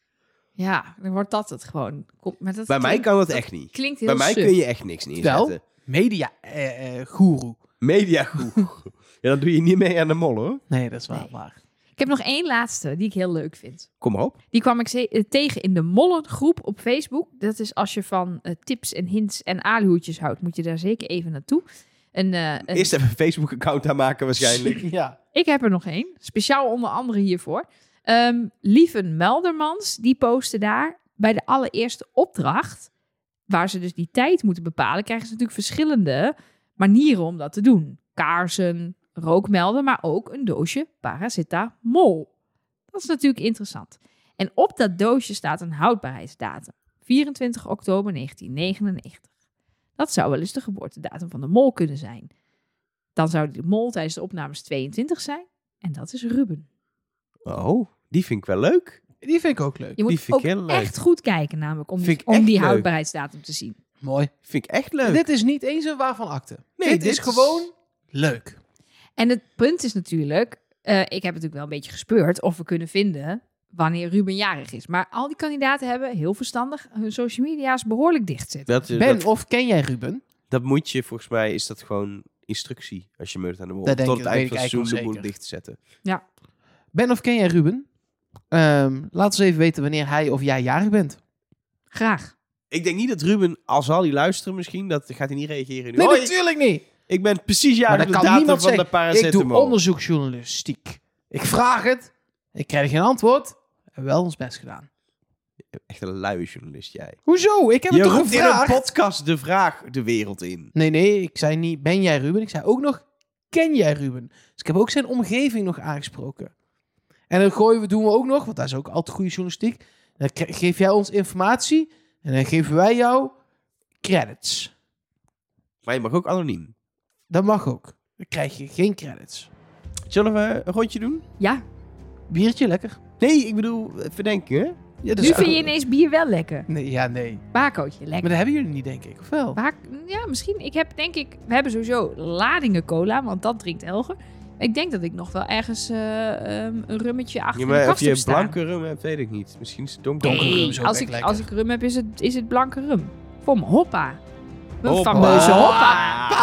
Ja, dan wordt dat het gewoon. Maar dat Bij mij klinkt- kan dat echt niet. Klinkt heel Bij mij suf. kun je echt niks neerzetten. Wel, media-goeroe. Media goed. Ja, dan doe je niet mee aan de Mol hoor. Nee, dat is wel Nee. waar. Ik heb nog één laatste die ik heel leuk vind. Kom maar op. Die kwam ik tegen in de Mollengroep op Facebook. Dat is als je van tips en hints en aluhoedjes houdt, moet je daar zeker even naartoe. Eerst even een Facebook-account aanmaken waarschijnlijk. Ja. Ik heb er nog één, speciaal onder andere hiervoor. Lieven Meldermans, die postte daar bij de allereerste opdracht, waar ze dus die tijd moeten bepalen, krijgen ze natuurlijk verschillende manieren om dat te doen. Kaarsen, rookmelden, maar ook een doosje paracetamol. Dat is natuurlijk interessant. En op dat doosje staat een houdbaarheidsdatum. 24 oktober 1999. Dat zou wel eens de geboortedatum van de mol kunnen zijn. Dan zou de mol tijdens de opnames 22 zijn. En dat is Ruben. Oh, die vind ik wel leuk. Die vind ik ook leuk. Je Die moet vind ik ook heel leuk. echt goed kijken namelijk om Vind ik die echt leuk. houdbaarheidsdatum te zien. Mooi. Vind ik echt leuk. Dit is niet eens een waarvan akte. Nee, dit dit is is- gewoon leuk. En het punt is natuurlijk, ik heb natuurlijk wel een beetje gespeurd of we kunnen vinden wanneer Ruben jarig is. Maar al die kandidaten hebben heel verstandig hun social media's behoorlijk dicht zitten. Ben, of ken jij Ruben? Dat moet je, volgens mij is dat gewoon instructie als je meedoet aan de mol. Dat denk Tot ik, het dat eind weet van ik het seizoen de eigenlijk boel wel dicht te zetten. Ben, of ken jij Ruben? Laat ons even weten wanneer hij of jij jarig bent. Graag. Ik denk niet dat Ruben, al zal hij luisteren misschien, dat gaat hij niet reageren nu. Nee, Hoi, natuurlijk niet. ik ben precies Maar jarig dat op de kan datum niemand van de zeggen. Ik paracetamol. doe onderzoeksjournalistiek. Ik vraag het. Ik krijg geen antwoord. We hebben wel ons best gedaan. Echt een luie journalist jij. Hoezo? Ik heb Je het toch roept in een gevraagd? podcast de vraag de wereld in. Nee, ik zei niet, ben jij Ruben? Ik zei ook nog, ken jij Ruben? Dus ik heb ook zijn omgeving nog aangesproken. En dan doen we ook nog, want dat is ook altijd goede journalistiek. Dan geef jij ons informatie en dan geven wij jou credits. Maar je mag ook anoniem. Dat mag ook. Dan krijg je geen credits. Zullen we een rondje doen? Ja, Biertje, lekker. Nee, ik bedoel, verdenken, hè? Ja, nu vind je ineens bier wel lekker. Nee. Bakootje, Maar lekker. dat hebben jullie niet, denk ik. Of wel? Ja, misschien. We hebben sowieso ladingen cola, want dat drinkt Elger. Ik denk dat ik nog wel ergens een rummetje achter Ja, de maar of kast heb je staan. blanke rum hebt, weet ik niet. Misschien is het donker. Donkere rum Nee, is ook als echt ik, lekker. als ik rum heb, is het blanke rum. Voor mijn hoppa. Mijn Hoppa. fameuze hoppa.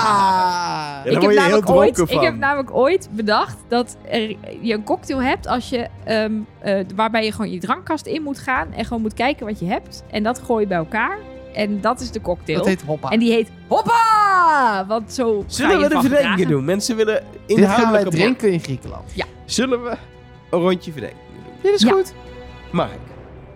Ja, Ik daar word je heel dronken van. Ik heb namelijk ooit bedacht dat je een cocktail hebt als je, waarbij je gewoon je drankkast in moet gaan en gewoon moet kijken wat je hebt. En dat gooi je bij elkaar. En dat is de cocktail. Dat heet hoppa. En die heet hoppa! Want zo ga Zullen je we de van verdenkingen gedragen. doen? Mensen willen Dit gaan wij inhoudelijk op- drinken in Griekenland. Zullen we een rondje verdenkingen doen? Dit is Ja. goed. Mag ik?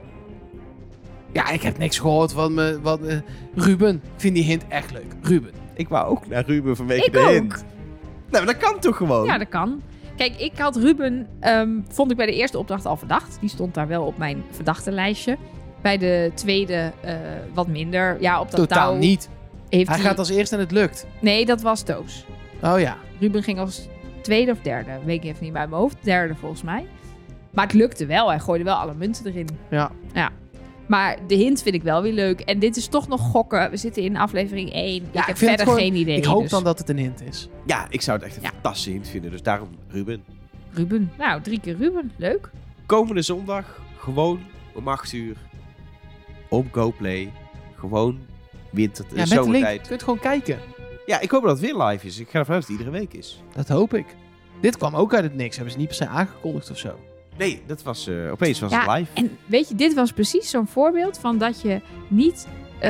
Ja, ik heb niks gehoord van Ruben. Ik vind die hint echt leuk. Ruben. Ik wou ook naar Ruben vanwege Ik de ook. hint. Nou, maar dat kan toch gewoon? Ja, dat kan. Kijk, ik had Ruben, vond ik bij de eerste opdracht al verdacht. Die stond daar wel op mijn verdachte lijstje. Bij de tweede wat minder. Ja, op dat Totaal touw niet. heeft Hij gaat als eerste en het lukt. Nee, dat was Toos. Oh ja. Ruben ging als tweede of derde. Weet ik even niet bij mijn hoofd. Derde volgens mij. Maar het lukte wel. Hij gooide wel alle munten erin. Ja. Maar de hint vind ik wel weer leuk. En dit is toch nog gokken. We zitten in aflevering 1. Ja, ik heb vind het verder gewoon- geen idee. Ik hoop dus. dan dat het een hint is. Ja, ik zou het echt een Ja. fantastische hint vinden. Dus daarom Ruben. Ruben. Nou, 3 keer Ruben. Leuk. Komende zondag, gewoon om 8 uur. Op GoPlay. Gewoon winter, Ja, met de link. Je zomertijd. kunt gewoon kijken. Ja, ik hoop dat het weer live is. Ik ga ervan uit dat het iedere week is. Dat hoop ik. Dit kwam ook uit het niks. Hebben ze niet per se aangekondigd of zo. Nee, dat was opeens was Ja, het live. En weet je, dit was precies zo'n voorbeeld van dat je niet...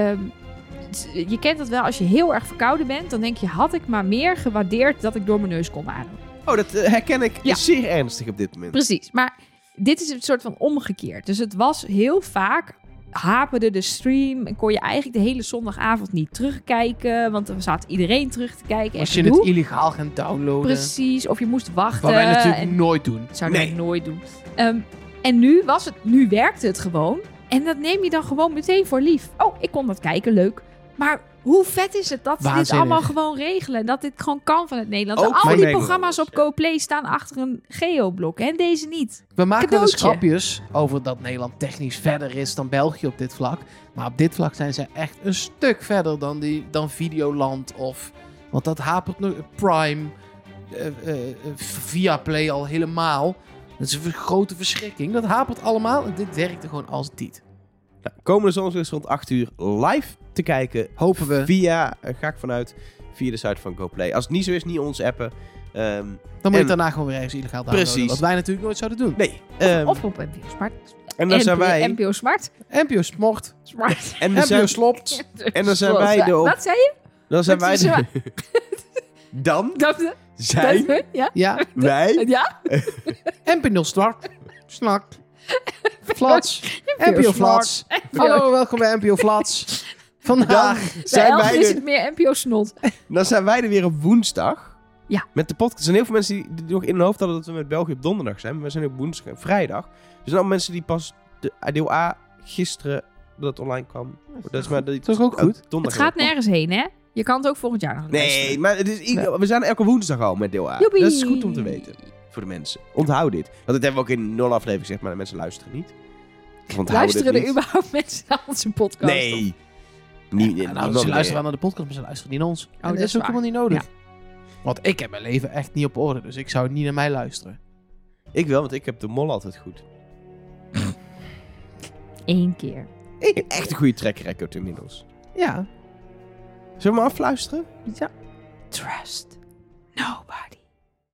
je kent dat wel, als je heel erg verkouden bent, dan denk je, had ik maar meer gewaardeerd dat ik door mijn neus kon ademen. Oh, dat herken ik Ja. zeer ernstig op dit moment. Precies, maar dit is een soort van omgekeerd. Dus het was heel vaak, haperde de stream en kon je eigenlijk de hele zondagavond niet terugkijken, want er zat iedereen terug te kijken. Als en je het gedoe. illegaal gaat downloaden. Precies, of je moest wachten. Wat wij natuurlijk en- nooit doen. zouden Nee. wij nooit doen. En nu werkte het gewoon. En dat neem je dan gewoon meteen voor lief. Oh, ik kon dat kijken, leuk. Maar hoe vet is het dat ze dit Waanzinnig. allemaal gewoon regelen? Dat dit gewoon kan van het Nederland. Ook Al voor die Nederlanders, programma's op ja. GoPlay staan achter een geoblok. En deze niet. We maken wel eens Cadeautje. grapjes over dat Nederland technisch verder is dan België op dit vlak. Maar op dit vlak zijn ze echt een stuk verder dan Videoland of... Want dat hapert nog. Prime, Viaplay al helemaal. Dat is een grote verschrikking. Dat hapert allemaal en dit werkte gewoon als dit. Nou, komende zondag is rond 8 uur live te kijken. Hopen we. Via, ga ik vanuit, via de site van GoPlay. Als het niet zo is, niet ons appen. Dan moet je het daarna gewoon weer ergens illegaal downloaden. Precies. Wat wij natuurlijk nooit zouden doen. Nee. Of op NPO Smart. en dan zijn wij... NPO Smart. NPO Smart. Smart. En dan NPO zijn, Slopt. en dan zijn wij de op... Wat zei je? Dan zijn dat wij is de... Dan Dat, zijn ja? Ja. wij... Ja? NPO Start. Snak. Flats. NPO Flats. Hallo, welkom bij NPO Flats. Vandaag Zijn Bij wij Elger is de- het meer NPO Snot. Dan zijn wij er weer op woensdag. Ja. Met de podcast. Er zijn heel veel mensen die nog in hun hoofd hadden dat we met België op donderdag zijn. Maar we zijn op woensdag en vrijdag. Dus er zijn allemaal mensen die pas de deel A gisteren dat het online kwam. Dat is maar Dat is ook goed. Donderdag. Het gaat nergens heen, hè? Je kan het ook volgend jaar nog luisteren. Nee, maar het is we zijn elke woensdag al met deel A. Joepie. Dat is goed om te weten. Voor de mensen. Onthoud dit. Want dat hebben we ook in 0 aflevering gezegd, maar de mensen luisteren niet. Luisteren er überhaupt mensen naar onze podcast? Nee. Ze luisteren wel naar de podcast, maar ze luisteren niet naar ons. En dat is ook helemaal niet nodig. Ja. Want ik heb mijn leven echt niet op orde, dus ik zou niet naar mij luisteren. Ik wel, want ik heb de mol altijd goed. 1 keer. Echt een goede track record inmiddels. Ja. Zullen we maar afluisteren? Ja. Trust.